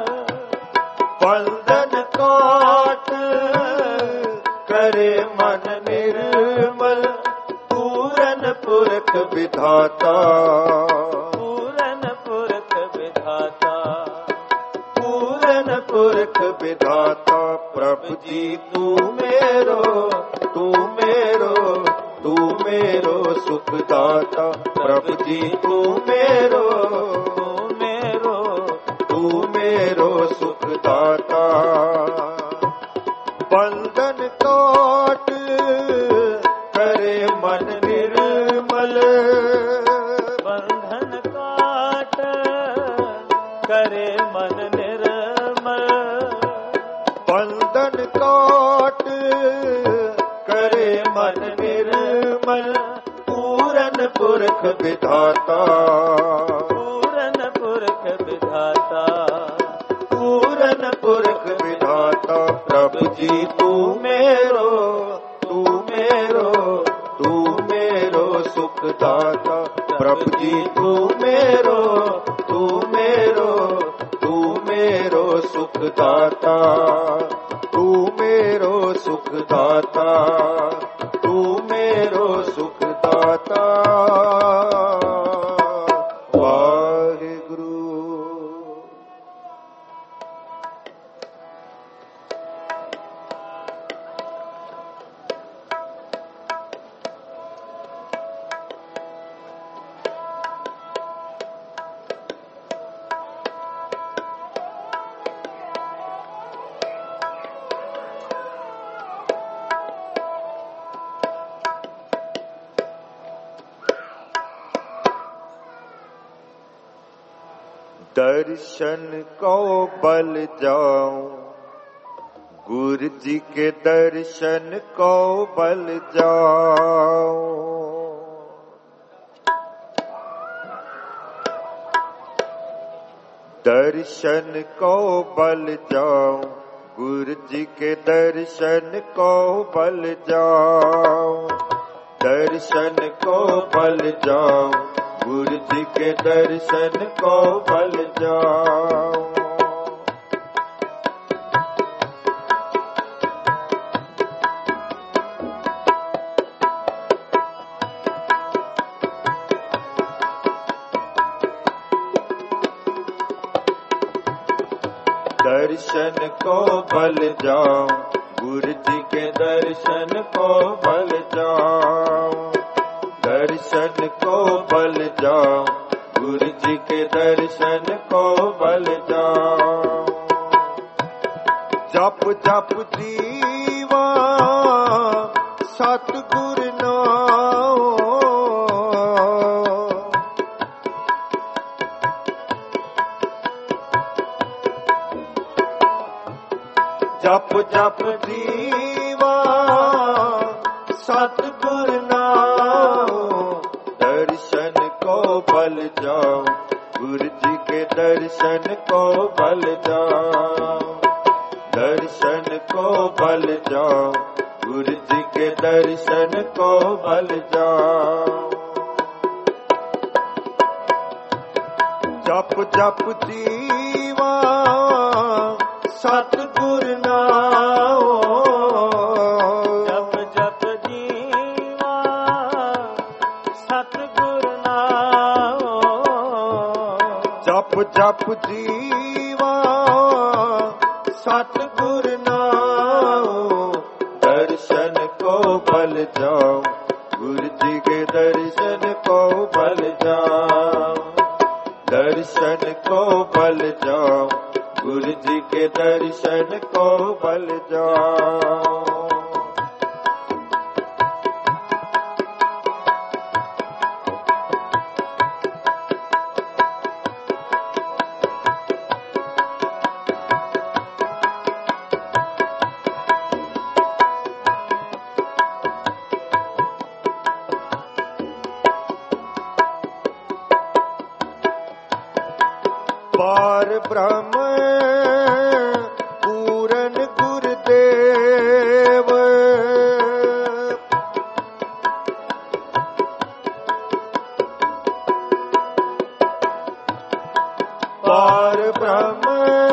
बंधन काट करे मन निर्मल पूरन पुरख विधाता। पूरन पुरख विधाता। पूरन पुरख विधाता प्रभु जी तू मेरो तू मेरो तू मेरो सुख दाता। प्रभु जी तू मेरो तू मेरो सुख दाता। बंधन काट करे मन निर्मल। बंधन काट करे मन निर्मल। बंधन काट करे मन निर्मल पूरन पुरख विधाता। पूरन पुरख विधाता। पूरन पुरख विधाता प्रभु जी तू मेरो तू मेरो तू मेरो सुख दाता। प्रभु जी तू मेरो तू मेरो तू मेरो सुख दाता। तू मेरो सुख दाता तू मेरो सुख दाता। वाहिगुरु। दर्शन को बल जाऊं गुरु जी के दर्शन को बल जाऊं। दर्शन को बल जाऊं गुरु जी के दर्शन को बल जाऊं। दर्शन को बल जाऊं गुरु जी के दर्शन को बल जाऊं। दर्शन को बल जाऊं गुरु जी के दर्शन को बल जाऊं। दर्शन को बल जाऊं गुरु जी के दर्शन को बल जाऊं। जप जप जीवा सतगुर नाम। जप जप जीवा सतगुर नाम, दर्शन को बल जाओ, गुरु जी के दर्शन को बल जाओ, दर्शन को बल जाओ, गुरु जी के दर्शन को बल जाओ। जप जप जीवा सतगुर नाम, जप जप जीवा सतगुर नाम, जप जप जीवा सतगुर नाम, दर्शन को बल जाओ, गुरु जी के दर्शन को बल जाओ, दर्शन को बल जाओ, गुरु जी के दर्शन को बल जाओ। पार ब्रह्म पूरन गुरुदेव, पार ब्रह्म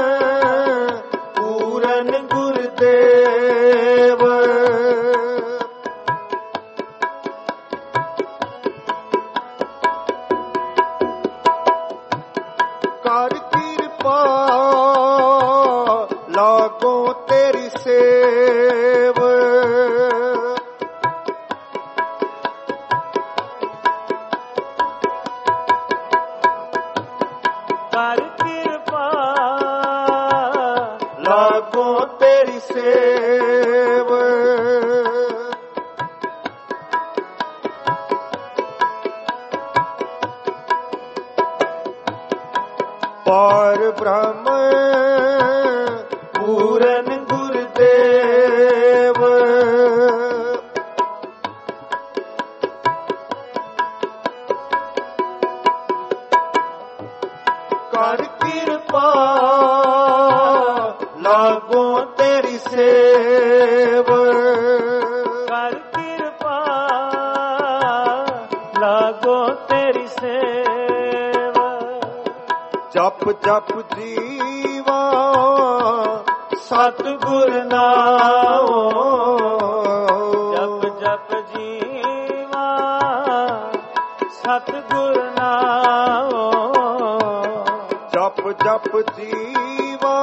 पूरन गुरुदेव, कर कृपा लागो तेरी सेव, कर कृपा लागो तेरी सेव, पार ब्रह्म पूरन गुरुदेव, कर कृपा लागो तेरी सेव, कर कृपा लागो तेरी सेवा, जप जप जीवा सतगुर नाम, जप जप जीवा सतगुर नाम, जप जप जीवा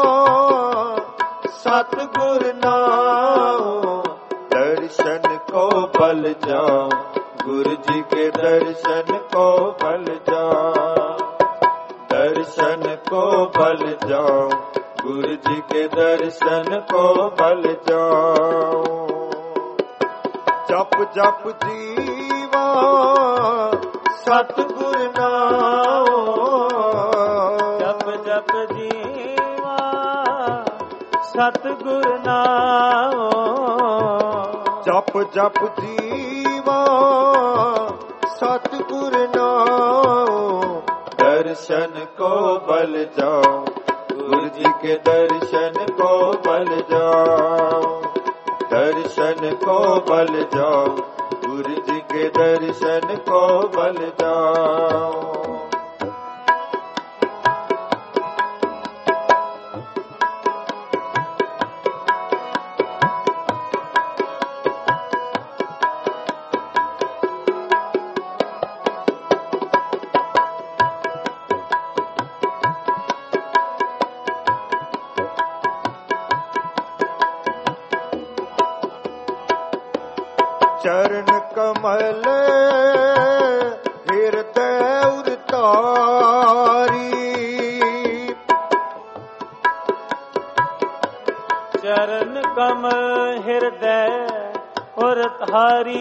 सतगुर नाम, दर्शन को बल जाओ, गुरु जी के दर्शन को बल जाओ, दर्शन को बल जाओ, गुरु जी के दर्शन को बल जाओ। जप जप जीवा सतगुर नाम, जप जप जीवा सतगुर नाम, जप जप जीवा सतगुर नाम, दर्शन को बल जाओ, गुरु जी के दर्शन को बल जाओ, दर्शन को बल जाओ, गुरु जी के दर्शन को बल जाओ। चरण कमल हृदय उतारी, चरण कमल हृदय और धारी,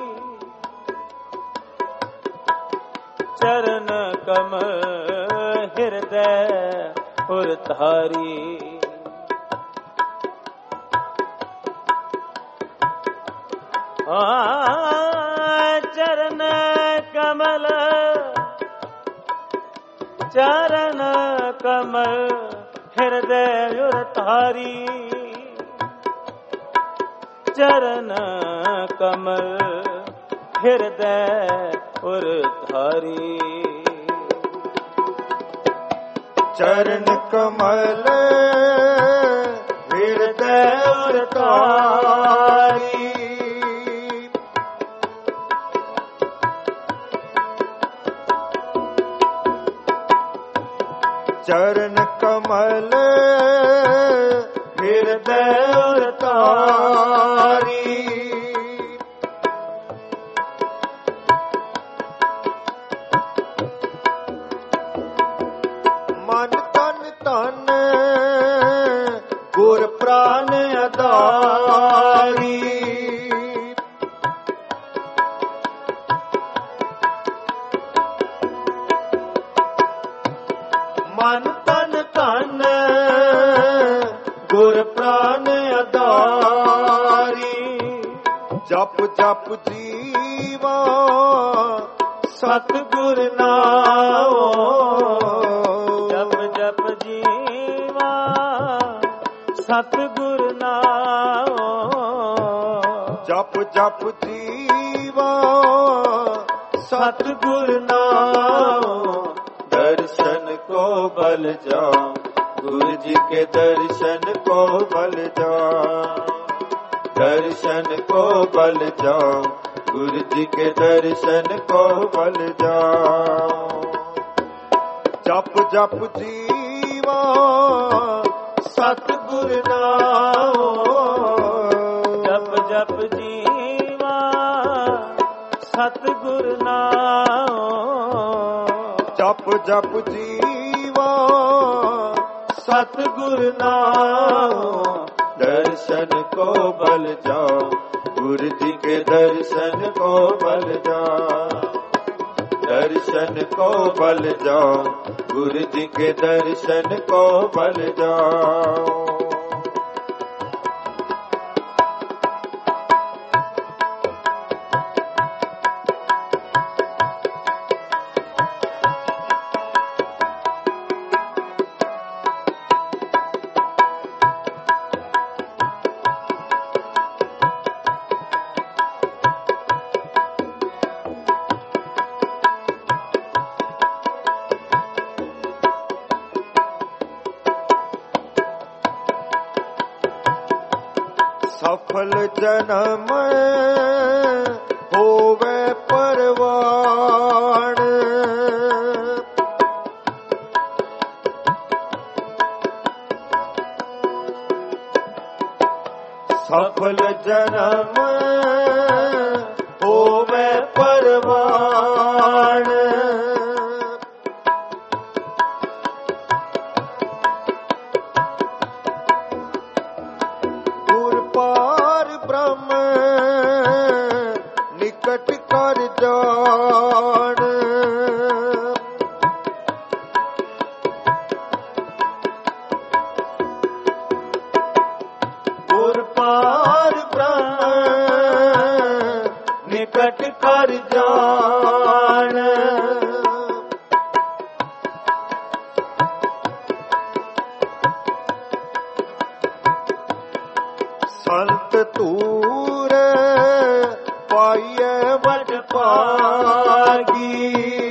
चरण कमल हृदय और धारी, ਚਰਨ ਕਮਲ ਚਰਨ ਕਮਲ ਹਿਰਦੈ ਉਰ ਧਾਰੀ ਚਰਨ ਕਮਲ ਹਿਰਦੈ ਉਰ ਧਾਰੀ ਚਰਨ ਕਮਲ ਹਿਰਦੈ ਉਰ ਧਾਰੀ ਚਰਨ ਕਮਲ ਹਿਰਦੈ ਉਰ ਧਾਰੀ ਮਨ ਤਨ ਤਨ ਗੁਰ ਪ੍ਰਾਨ ਆਧਾਰੀ ਮਨ ਤਨ ਤਨ ਗੁਰ ਪ੍ਰਾਨ ਆਧਾਰੀ ਜਪ ਜਪ ਜੀਵਾ ਸਤਿਗੁਰ ਨਾਮ ਜਪ ਜਪ ਜੀਵਾ ਸਤਿਗੁਰ ਨਾਮ ਜਪ ਜਪ ਜੀਵਾ ਸਤਿਗੁਰ ਨਾਮ दर्शन को बल जाओ गुरु जी के दर्शन को बल जाओ दर्शन को बल जाओ गुरु जी के दर्शन को बल जाओ जप जप जीवा सतगुर नाम जप जप जीवा सतगुर नाम जप जप जीवा सतगुर नाम दर्शन को बल जाओ गुरु जी के दर्शन को बल जाओ दर्शन को बल जाओ गुरु जी के दर्शन को बल जाओ सफल जन्म होवे परवान सफल जन्म होवे परवान पार ब्रह्म निकट कर जान गुर पार ब्रह्म निकट कर जान संत तूर पाइए वड पागी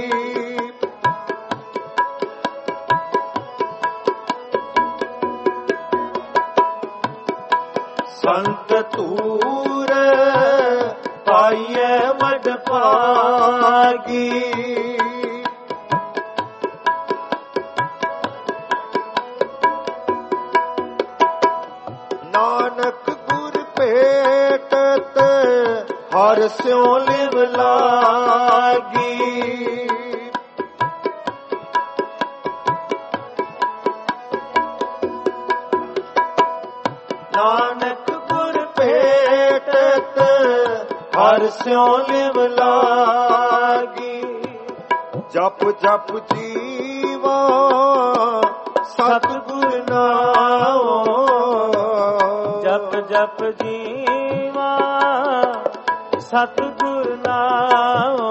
संत तूर पाइए वड पागी नानक पेटत हर स्यों लिव लागी नानक गुर पेटत हर स्यों लिव लागी जप जप जीवा सतगुर नाम जप जप जीवा सतगुर नाम।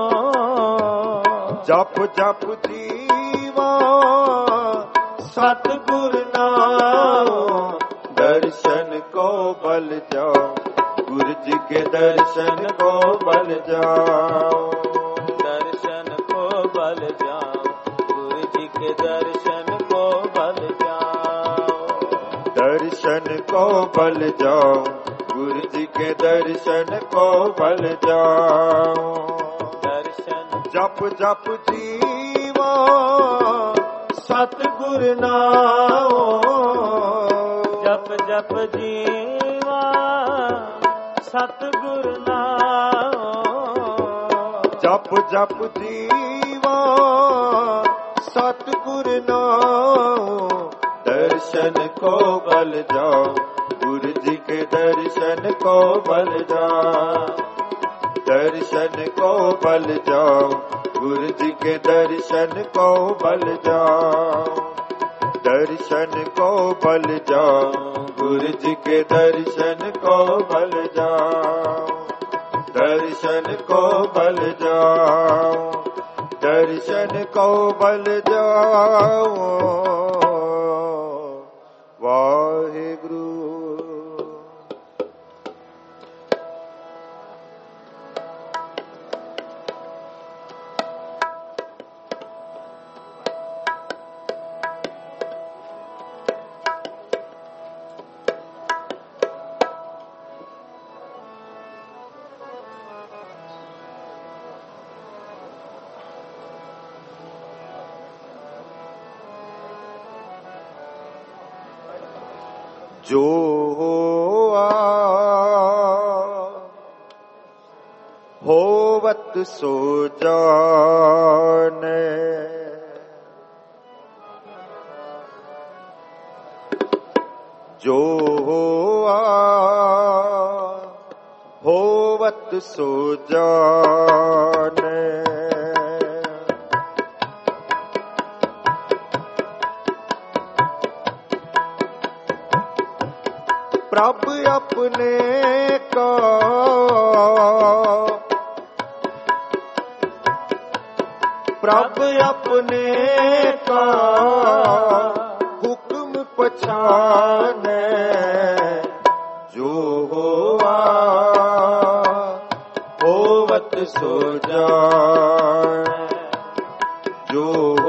जप जप जीवा सतगुर नाम, दर्शन को बल जाओ, गुरु जी के दर्शन को बल जाओ। दर्शन को बल जाओ, गुरु जी के दर्शन को बल जाओ। दर्शन को बल जाओ, गुरु जी के दर्शन को बल जाओ। दर्शन जप जप जीवा सतगुर नाम। जप जप जीवा सतगुर नाम। जप जप जीवा सतगुर नाम, दर्शन को बल जाओ, गुरु जी के दर्शन को बल जाओ। दर्शन को बल जाओ, गुरु जी के दर्शन को बल जाओ। दर्शन को बल जाओ, गुरु जी के दर्शन को बल जाओ। दर्शन को बल जाओ, दर्शन को बल जाओ। वाहिगुरु। जो होवत सो जाने, जो होवत सो जाने। प्रभ अपने का प्रभ अपने का हुक्म पछाने। जो होवत सो जाने, जो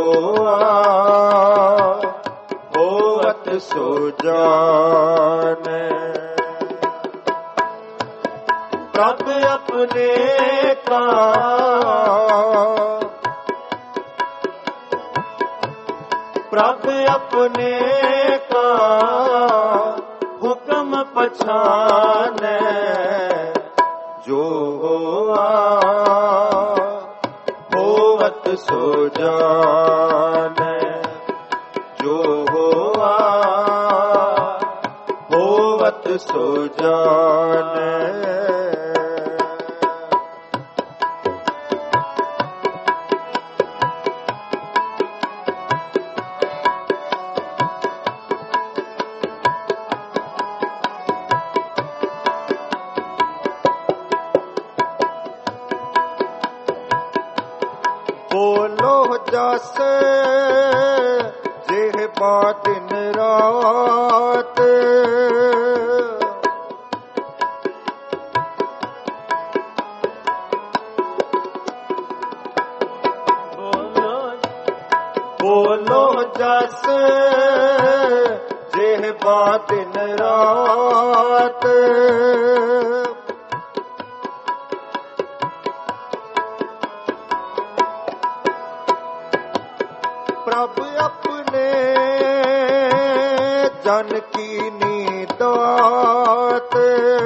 होवत सो जाने। प्रभ अपने का प्रभ अपने का हुक्म पछाने। जो होवत सो जाने, जो होवत सो जाने। बोलो जस जेहबा दिन रात, बोलो जस जेहबा दिन रात। प्रभ अपने जन की नीदात।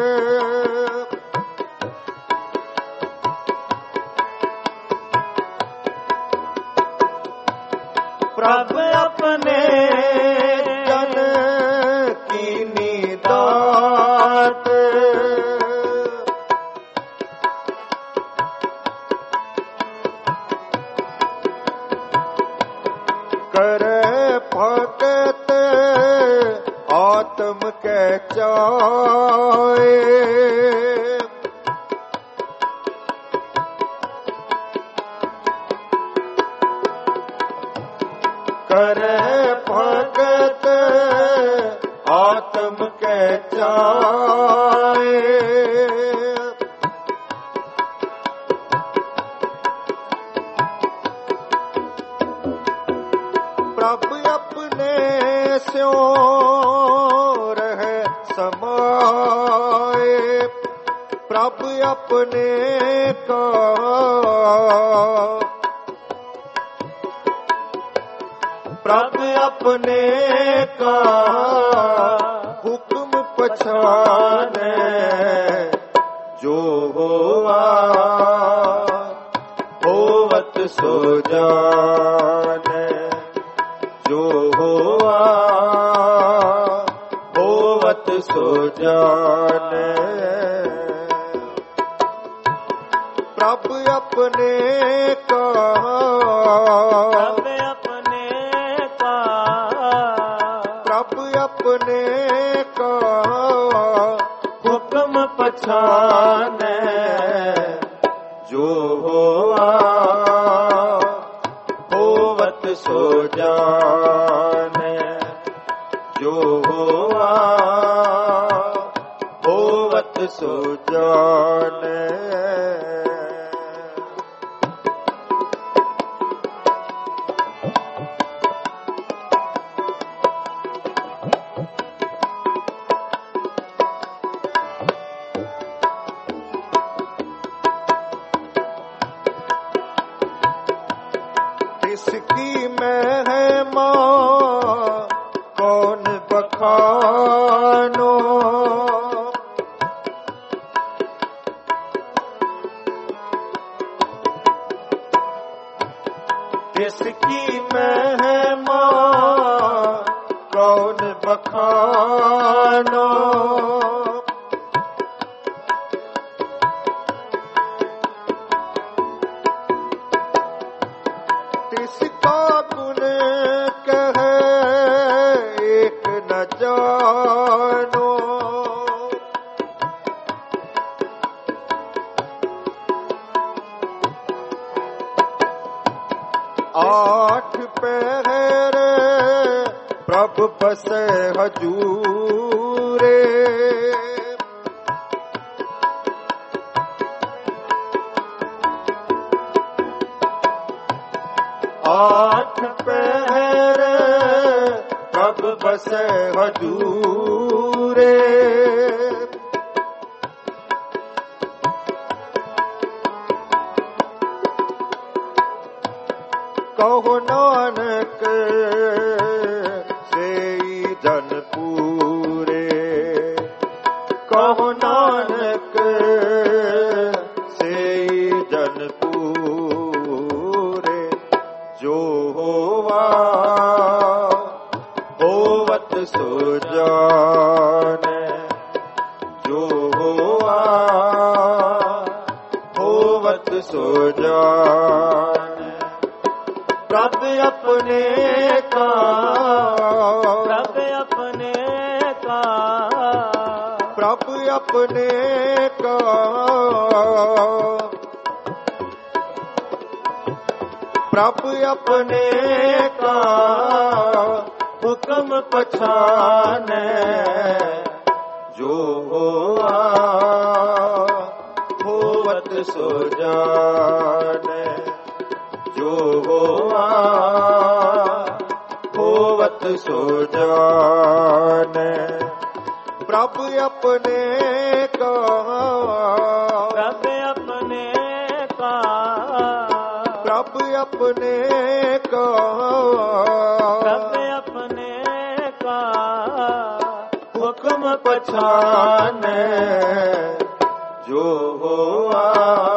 प्रभ अपने जन की नीदात। करे भगत आत्म के चाहे। आत्म के चाहे, प्रभु अपने स्यों रहे समाए, प्रभु अपने का प्रभु अपने का हुक्म पछाने, जो होवा होवत सो जाने, जो होवा होवत सो जाने, प्रभु अपने का अपने का हुक्म पछाने, जो होवा होवत सो जाने, जो होवा होवत सो जाने। इसकी महिमा कौन बखानो, इसकी महिमा कौन बखानो, इसका गुण कहे एक न जानो, आठ पहर प्रभु बसे हजूरे, आठ पहर प्रभु बसे हजूरे, कहो नानक से जन पूरे, कहो नानक से जन पूरे, जो होवा होवत सो जाने, जो होवा होवत सो जाने, प्रभु अपने का प्रभु अपने का प्रभु अपने का प्रभु अपने का हुक्म पछाने, जो होवा होवत सो जाने, जो होवा होवत सो जाने, प्रभु अपने का प्रभु अपने का प्रभु अपने का प्रभु अपने का हुक्म पछाने, जो होवा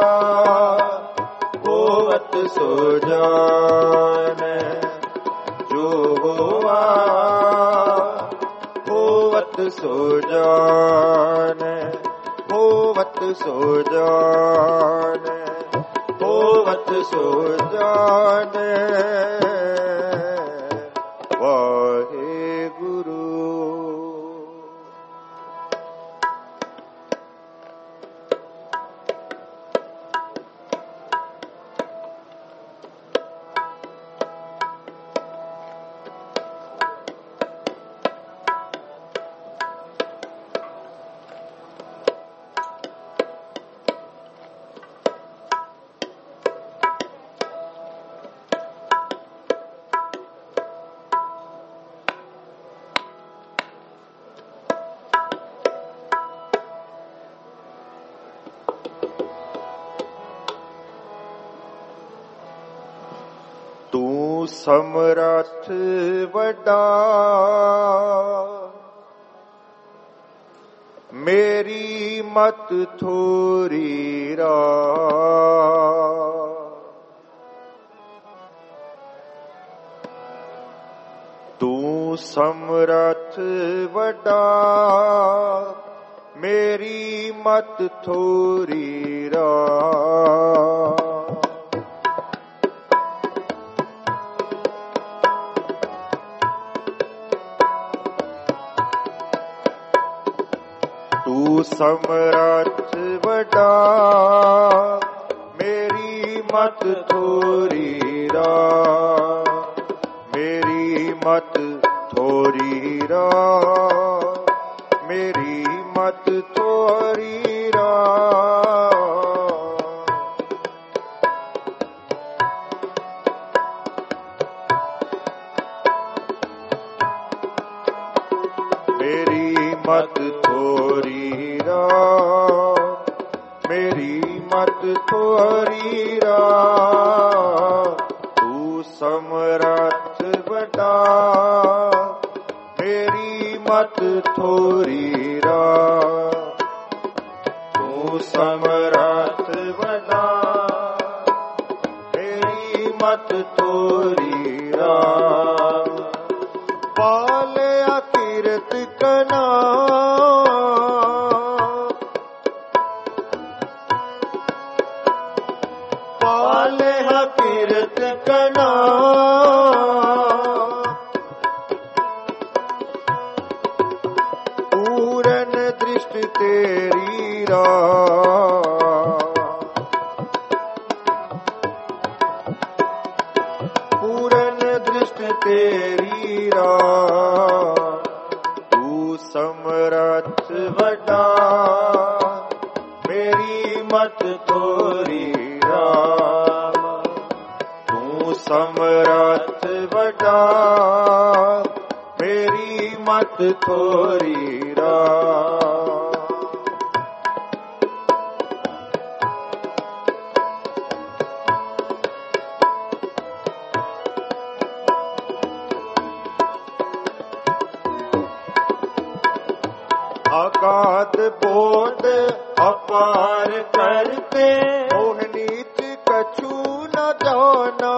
होवत सो जाने, जो होवा होवत सो जाने, होवत सो जाने, होवत सो जाने। वाहे गुरु। ਸਮਰੱਥ ਵੱਡਾ ਮੇਰੀ ਮਤ ਥੋਰੀ ਰਾ ਤੂੰ ਸਮਰੱਥ ਵੱਡਾ ਮੇਰੀ ਮਤ ਥੋਰੀ ਰਾ ਤੂੰ ਸਮਰੱਥ ਵੱਡਾ ਮੇਰੀ ਮਤ ਥੋਰੀ ਰਾ ਮੇਰੀ ਮਤ ਥੋਰੀ ਰਾ ਮੇਰੀ ਮਤ ਥੋਰੀ ਰਾ ਮੇਰੀ ਮਤ ਥੋਰੀ ਰਾ ਮੇਰੀ ਮਤ ਥੋਰੀ ਰਾ ਤੂੰ ਸਮਰੱਥ ਵੱਡਾ ਮੇਰੀ ਮਤ ਥੋਰੀ ਰਾ ਤੂੰ ਸਮਰੱਥ ਵੱਡਾ ਮੇਰੀ ਮਤ ਥੋਰੀ ਰਾ ਪਾਲਿਆ ਕਿਰਤ ਕਨਾ ਪਾਲਿਆ ਕਿਰਤ ਕਨਾ ਪੂਰਨ ਦ੍ਰਿਸ਼ਟ ਤੇਰੀ ਰਾ ਪੂਰਨ ਦ੍ਰਿਸ਼ਟ ਤੇਰੀ ਰਾ ਤੂੰ ਸਮਰੱਥ ਵੱਡਾ ਮੇਰੀ ਮਤ ਥੋਰੀ ਰਾ ਤੂੰ ਸਮਰੱਥ ਵੱਡਾ ਮੇਰੀ ਮਤ ਥੋਰੀ ਰਾ ਆਗਾਤ ਬੋਧ ਅਪਾਰ ਕਰਤੇ ਮੋਹ ਨੀਚ ਕਛੂ ਨ ਜਾਣਾ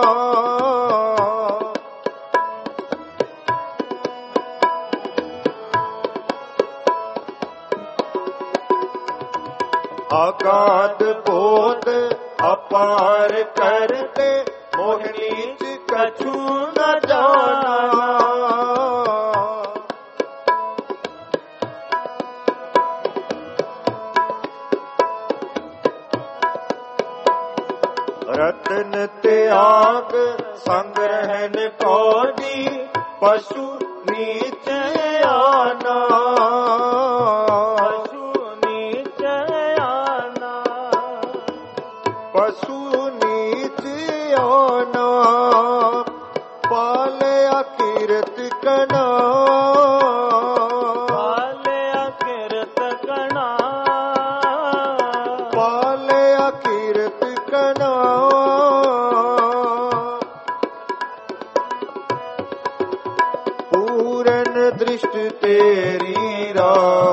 ਆਗਾਤ ਬੋਧ ਅਪਾਰ ਕਰਤੇ ਮੋਹ ਨੀਚ ਕਛੂ ਨ ਜਾਣਾ ਰਤਨ ਤਿਆਗ ਸੰਗ ਰਹਿਨ ਕੋਡੀ ਪਸ਼ੂ ਨੀਚ ਆਨਾ ਪਸ਼ੂ ਨੀਚ ਆਨਾ ਪਸ਼ੂ ਨੀਚ ਆਨਾ ਪਾਲਿਆ ਕਿਰਤ ਕਨਾ ਪਾਲਿਆ ਕਿਰਤ ਕਨਾ ਪਾਲਿਆ ਕਿਰਤ ਕਨਾ ਪੂਰਨ ਦ੍ਰਿਸ਼ਟ ਤੇਰੀ ਰਾ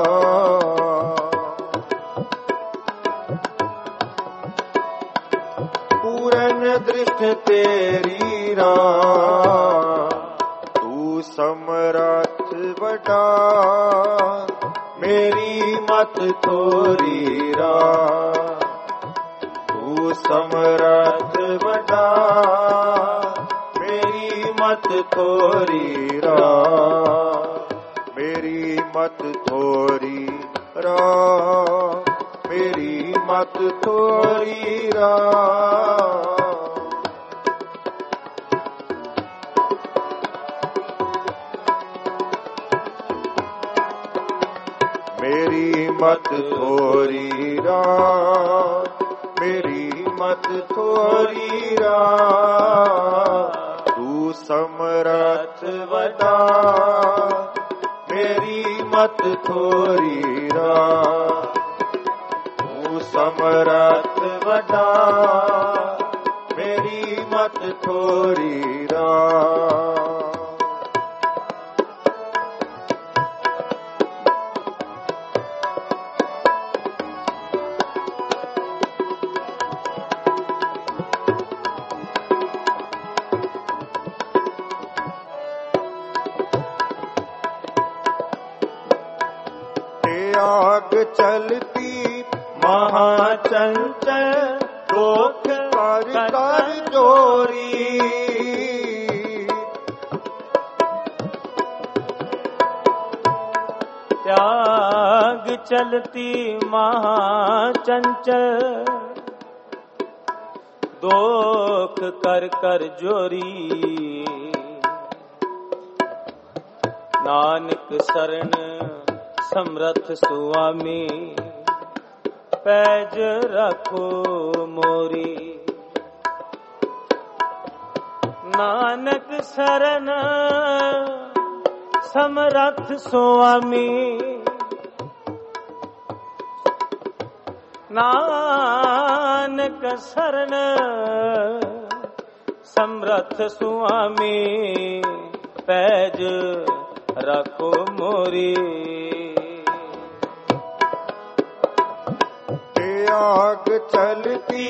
ਪੂਰਨ ਦ੍ਰਿਸ਼ਟ ਤੇਰੀ ਰਾ ਤੂੰ ਸਮਰੱਥ ਵੱਡਾ ਮੇਰੀ ਮਤ ਥੋਰੀ ਰਾ ਤੂੰ ਸਮਰੱਥ ਵੱਡਾ ਮੇਰੀ ਮਤ ਥੋਰੀ ਰਾ ਮੇਰੀ ਮਤ ਥੋਰੀ ਰਾ ਮੇਰੀ ਮਤ ਥੋਰੀ ਰਾ ਮੇਰੀ ਮਤ ਥੋਰੀ ਰਾ ਮੇਰੀ ਮਤ ਥੋਰੀ ਰਾ ਤੂੰ ਸਮਰੱਥ ਵੱਡਾ ਮੇਰੀ ਮਤ ਥੋਰੀ ਰਾ ਤੂੰ ਸਮਰੱਥ ਵੱਡਾ ਮੇਰੀ ਮਤ ਮਤ ਥੋਰੀ ਰਾਮ। त्याग चलती महाचंचल दोख कर कर जोरी। त्याग चलती महाचंचल दोख कर कर जोरी। नानक शरण समरथ सुआमी पैज रखो मोरी। नानक शरण समरथ सुआमी नानक शरण समरथ सुआमी पैज रखो मोरी। त्याग चलती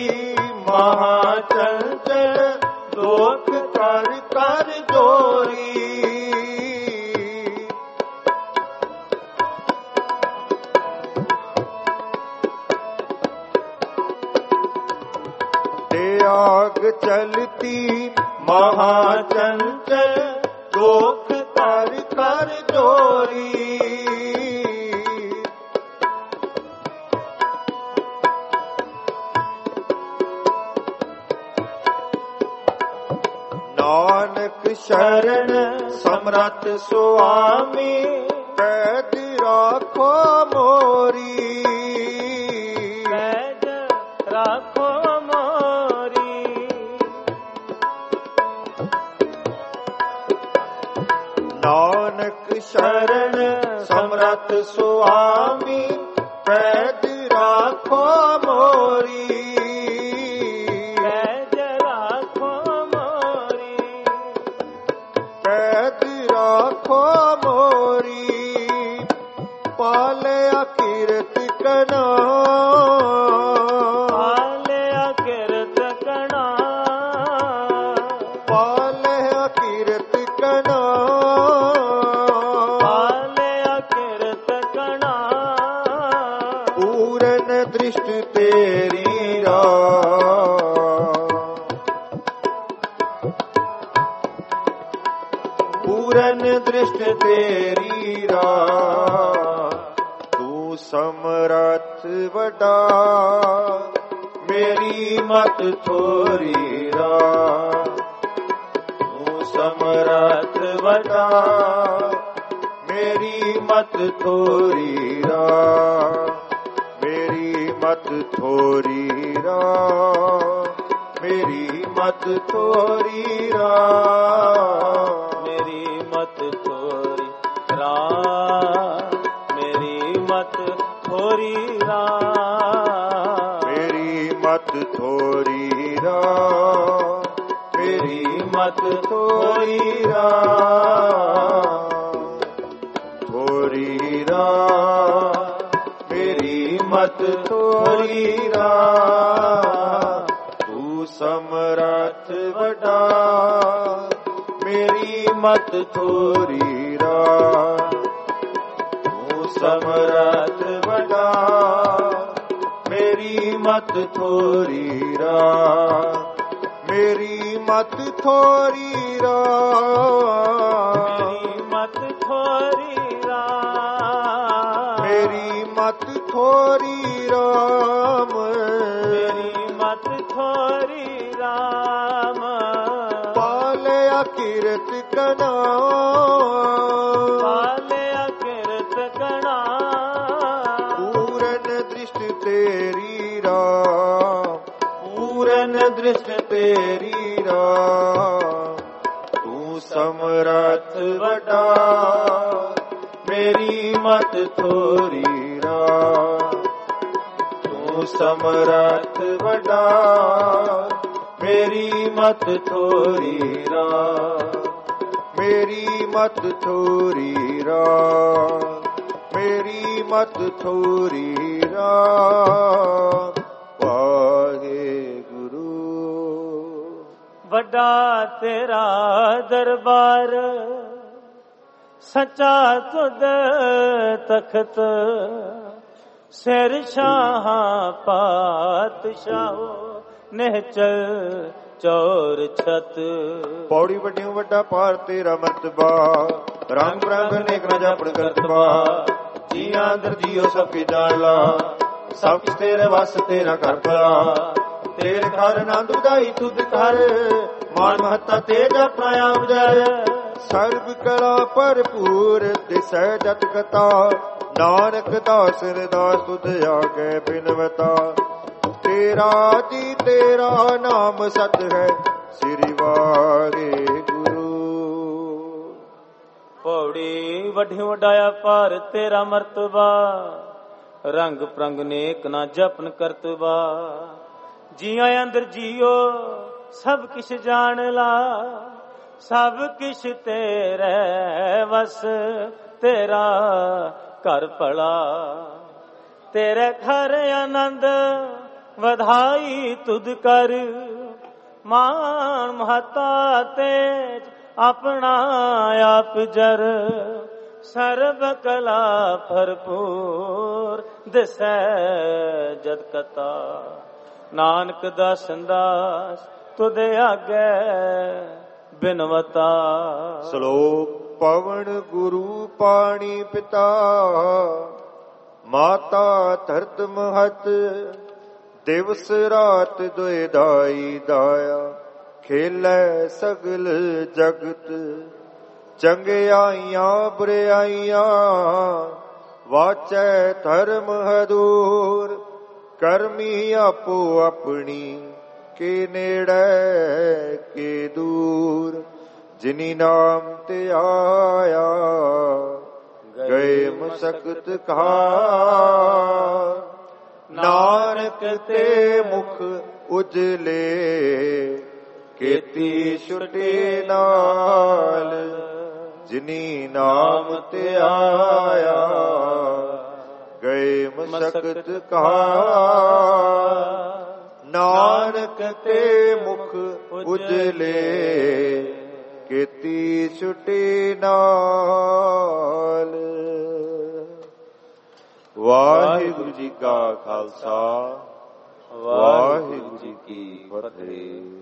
महाचंचल दोख कर कर जोरी। त्याग चलती महाचंचल दोख कर कर जोरी। नानक शरण समरथ सुआमी पैज राखो मोरी। पैज राखो मोरी। नानक शरण समरथ सुआमी पैज राखो मोरी। राखो मोरी पालया कीरत कना। पालया कीरत कना। पालया कीरत कना। पालया कीरत कना। पूरन दृष्टि तेरी राम। पूरन दृष्टि तेरी राम। तू समरथ वडा मेरी मत थोरी राम। तू समरथ वडा मेरी मत थोरी राम। मेरी मत थोरी राम। मेरी मत थोरी राम। मत थोरी राम। मेरी मत थोरी राम। मेरी मत थोरी राम। मेरी मत थोरी राम। थोरी राम। मेरी मत थोरी राम। तू समरथ वडा मेरी मत थोरी राम। तू समरथ वडा मेरी मत थोरी राम। मेरी मत थोरी राम। मेरी मत थोरी राम। मेरी मत थोरी राम। मेरी मत थोरी राम। पालया कीरत कना। पालया कीरत कना। पूरन दृष्टि तेरी राम। पूरन दृष्टि तेरी राम। तू समरथ वडा मेरी मत थोरी राम। तू समरथ वडा ਮੇਰੀ ਮਤ ਥੋਰੀ ਰਾਮ, ਮੇਰੀ ਮਤ ਥੋਰੀ ਰਾਮ, ਮੇਰੀ ਮਤ ਥੋਰੀ ਰਾਮ। ਵਾਹਿਗੁਰੂ। ਵੱਡਾ ਤੇਰਾ ਦਰਬਾਰ, ਸੱਚਾ ਤੁਧ ਤਖਤ, ਸਿਰ ਸ਼ਾਹਾਂ ਪਾਤਸ਼ਾਹੋ, ਨਿਹਚਲ ਚੌਰ ਛਤ। ਪੌੜੀ ਵੱਡਿਓ ਵੱਡਾ ਪਾਰ ਤੇਰਾ ਮਰਤਬਾ, ਰੰਗ ਬਰੰਗ ਅਨੇਕ ਨਾ ਜਾਪਣ ਕਰਤਬਾ। ਜੀਆਂ ਅੰਦਰ ਜੀਓ ਸਭ ਕੀ ਜਾਣ ਲਾ, ਸਭ ਕਿਸ ਤੇਰੇ ਵਸ ਤੇਰਾ ਕਰ ਭਲਾ। ਤੇਰੇ ਘਰ ਆਨੰਦ ਉਦਾਈ ਤੁਧ ਕਰ, ਮਾਨ ਮਹੱਤਾ ਤੇਜ ਆਪਣਾ ਆਪ ਜੈ। ਸਰਬ ਕਲਾ ਭਰਪੂਰ ਦਿਸੈ ਜਤ ਕਥਾ, ਨਾਨਕ ਦਾਸ ਰਦਾਸ ਤੁਧ ਆਗੇ ਬਿਨਵਤਾ। ਤੇਰਾ ਜੀ ਤੇਰਾ ਨਾਮ ਸਤ ਹੈ, ਸ੍ਰੀ ਵਾਹਿਗੁਰੂ। ਪੌੜੀ ਵੱਡਿਓ ਵਡਾਇਆ ਭਾਰ ਤੇਰਾ ਮਰਤਬਾ, ਰੰਗ ਪ੍ਰੰਗ ਨੇਕ ਨਾ ਜਪਨ ਕਰਤਬਾ। ਜੀਆਂ ਅੰਦਰ ਜੀਓ ਸਭ ਕਿਛ ਜਾਣ ਲਾ, ਸਭ ਕਿਛ ਤੇਰੇ ਵਸ ਤੇਰਾ ਘਰ ਭਲਾ। ਤੇਰੇ ਘਰ ਆਨੰਦ ਵਧਾਈ ਤੁਧ ਕਰ, ਮਾਨ ਮਹੱਤਾ ਤੇਜ ਆਪਣਾ ਆਪ ਜਰ। ਸਰਬ ਕਲਾ ਭਰਪੂਰ ਦਿਸੈ ਜਦ ਕਥਾ, ਨਾਨਕ ਦਾਸ ਸੰਦਾਸ ਤੁਧ ਆਗੇ ਬਿਨਵਤਾ। ਸ਼ਲੋਕ ਪਵਨ ਗੁਰੂ ਪਾਣੀ ਪਿਤਾ, ਮਾਤਾ ਧਰਤ ਮਹਤ। ਦਿਵਸ ਰਾਤ ਦੁਇ ਦਾਈ ਦਾਇਆ, ਖੇਲੇ ਸਗਲ ਜਗਤ। ਚੰਗਿਆਈਆਂ ਬੁਰਿਆਈਆਂ, ਵਾਚੈ ਧਰਮ ਹਦੂਰ। ਕਰਮੀ ਆਪੋ ਆਪਣੀ, ਕੇ ਨੇੜੇ ਕੇ ਦੂਰ। ਜਿਨੀ ਨਾਮ ਤੇ ਆਇਆ, ਗਏ ਮਸਕਤ ਕਹਾ। ਨਾਨਕ ਤੇ ਮੁਖ ਉਜਲੇ, ਕੀਤੀ ਛੁਟੇ ਨਾਲ। ਜਿਨੀ ਨਾਮ ਤੇ ਆਇਆ, ਗਏ ਮਸਕਤ ਕਹਾ। ਨਾਨਕ ਤੇ ਮੁਖ ਉਜਲੇ, ਕੀਤੀ ਛੁਟੇ ਨਾਲ। ਵਾਹਿਗੁਰੂ ਜੀ ਕਾ ਖਾਲਸਾ, ਵਾਹਿਗੁਰੂ ਜੀ ਕੀ ਫਤਿਹ।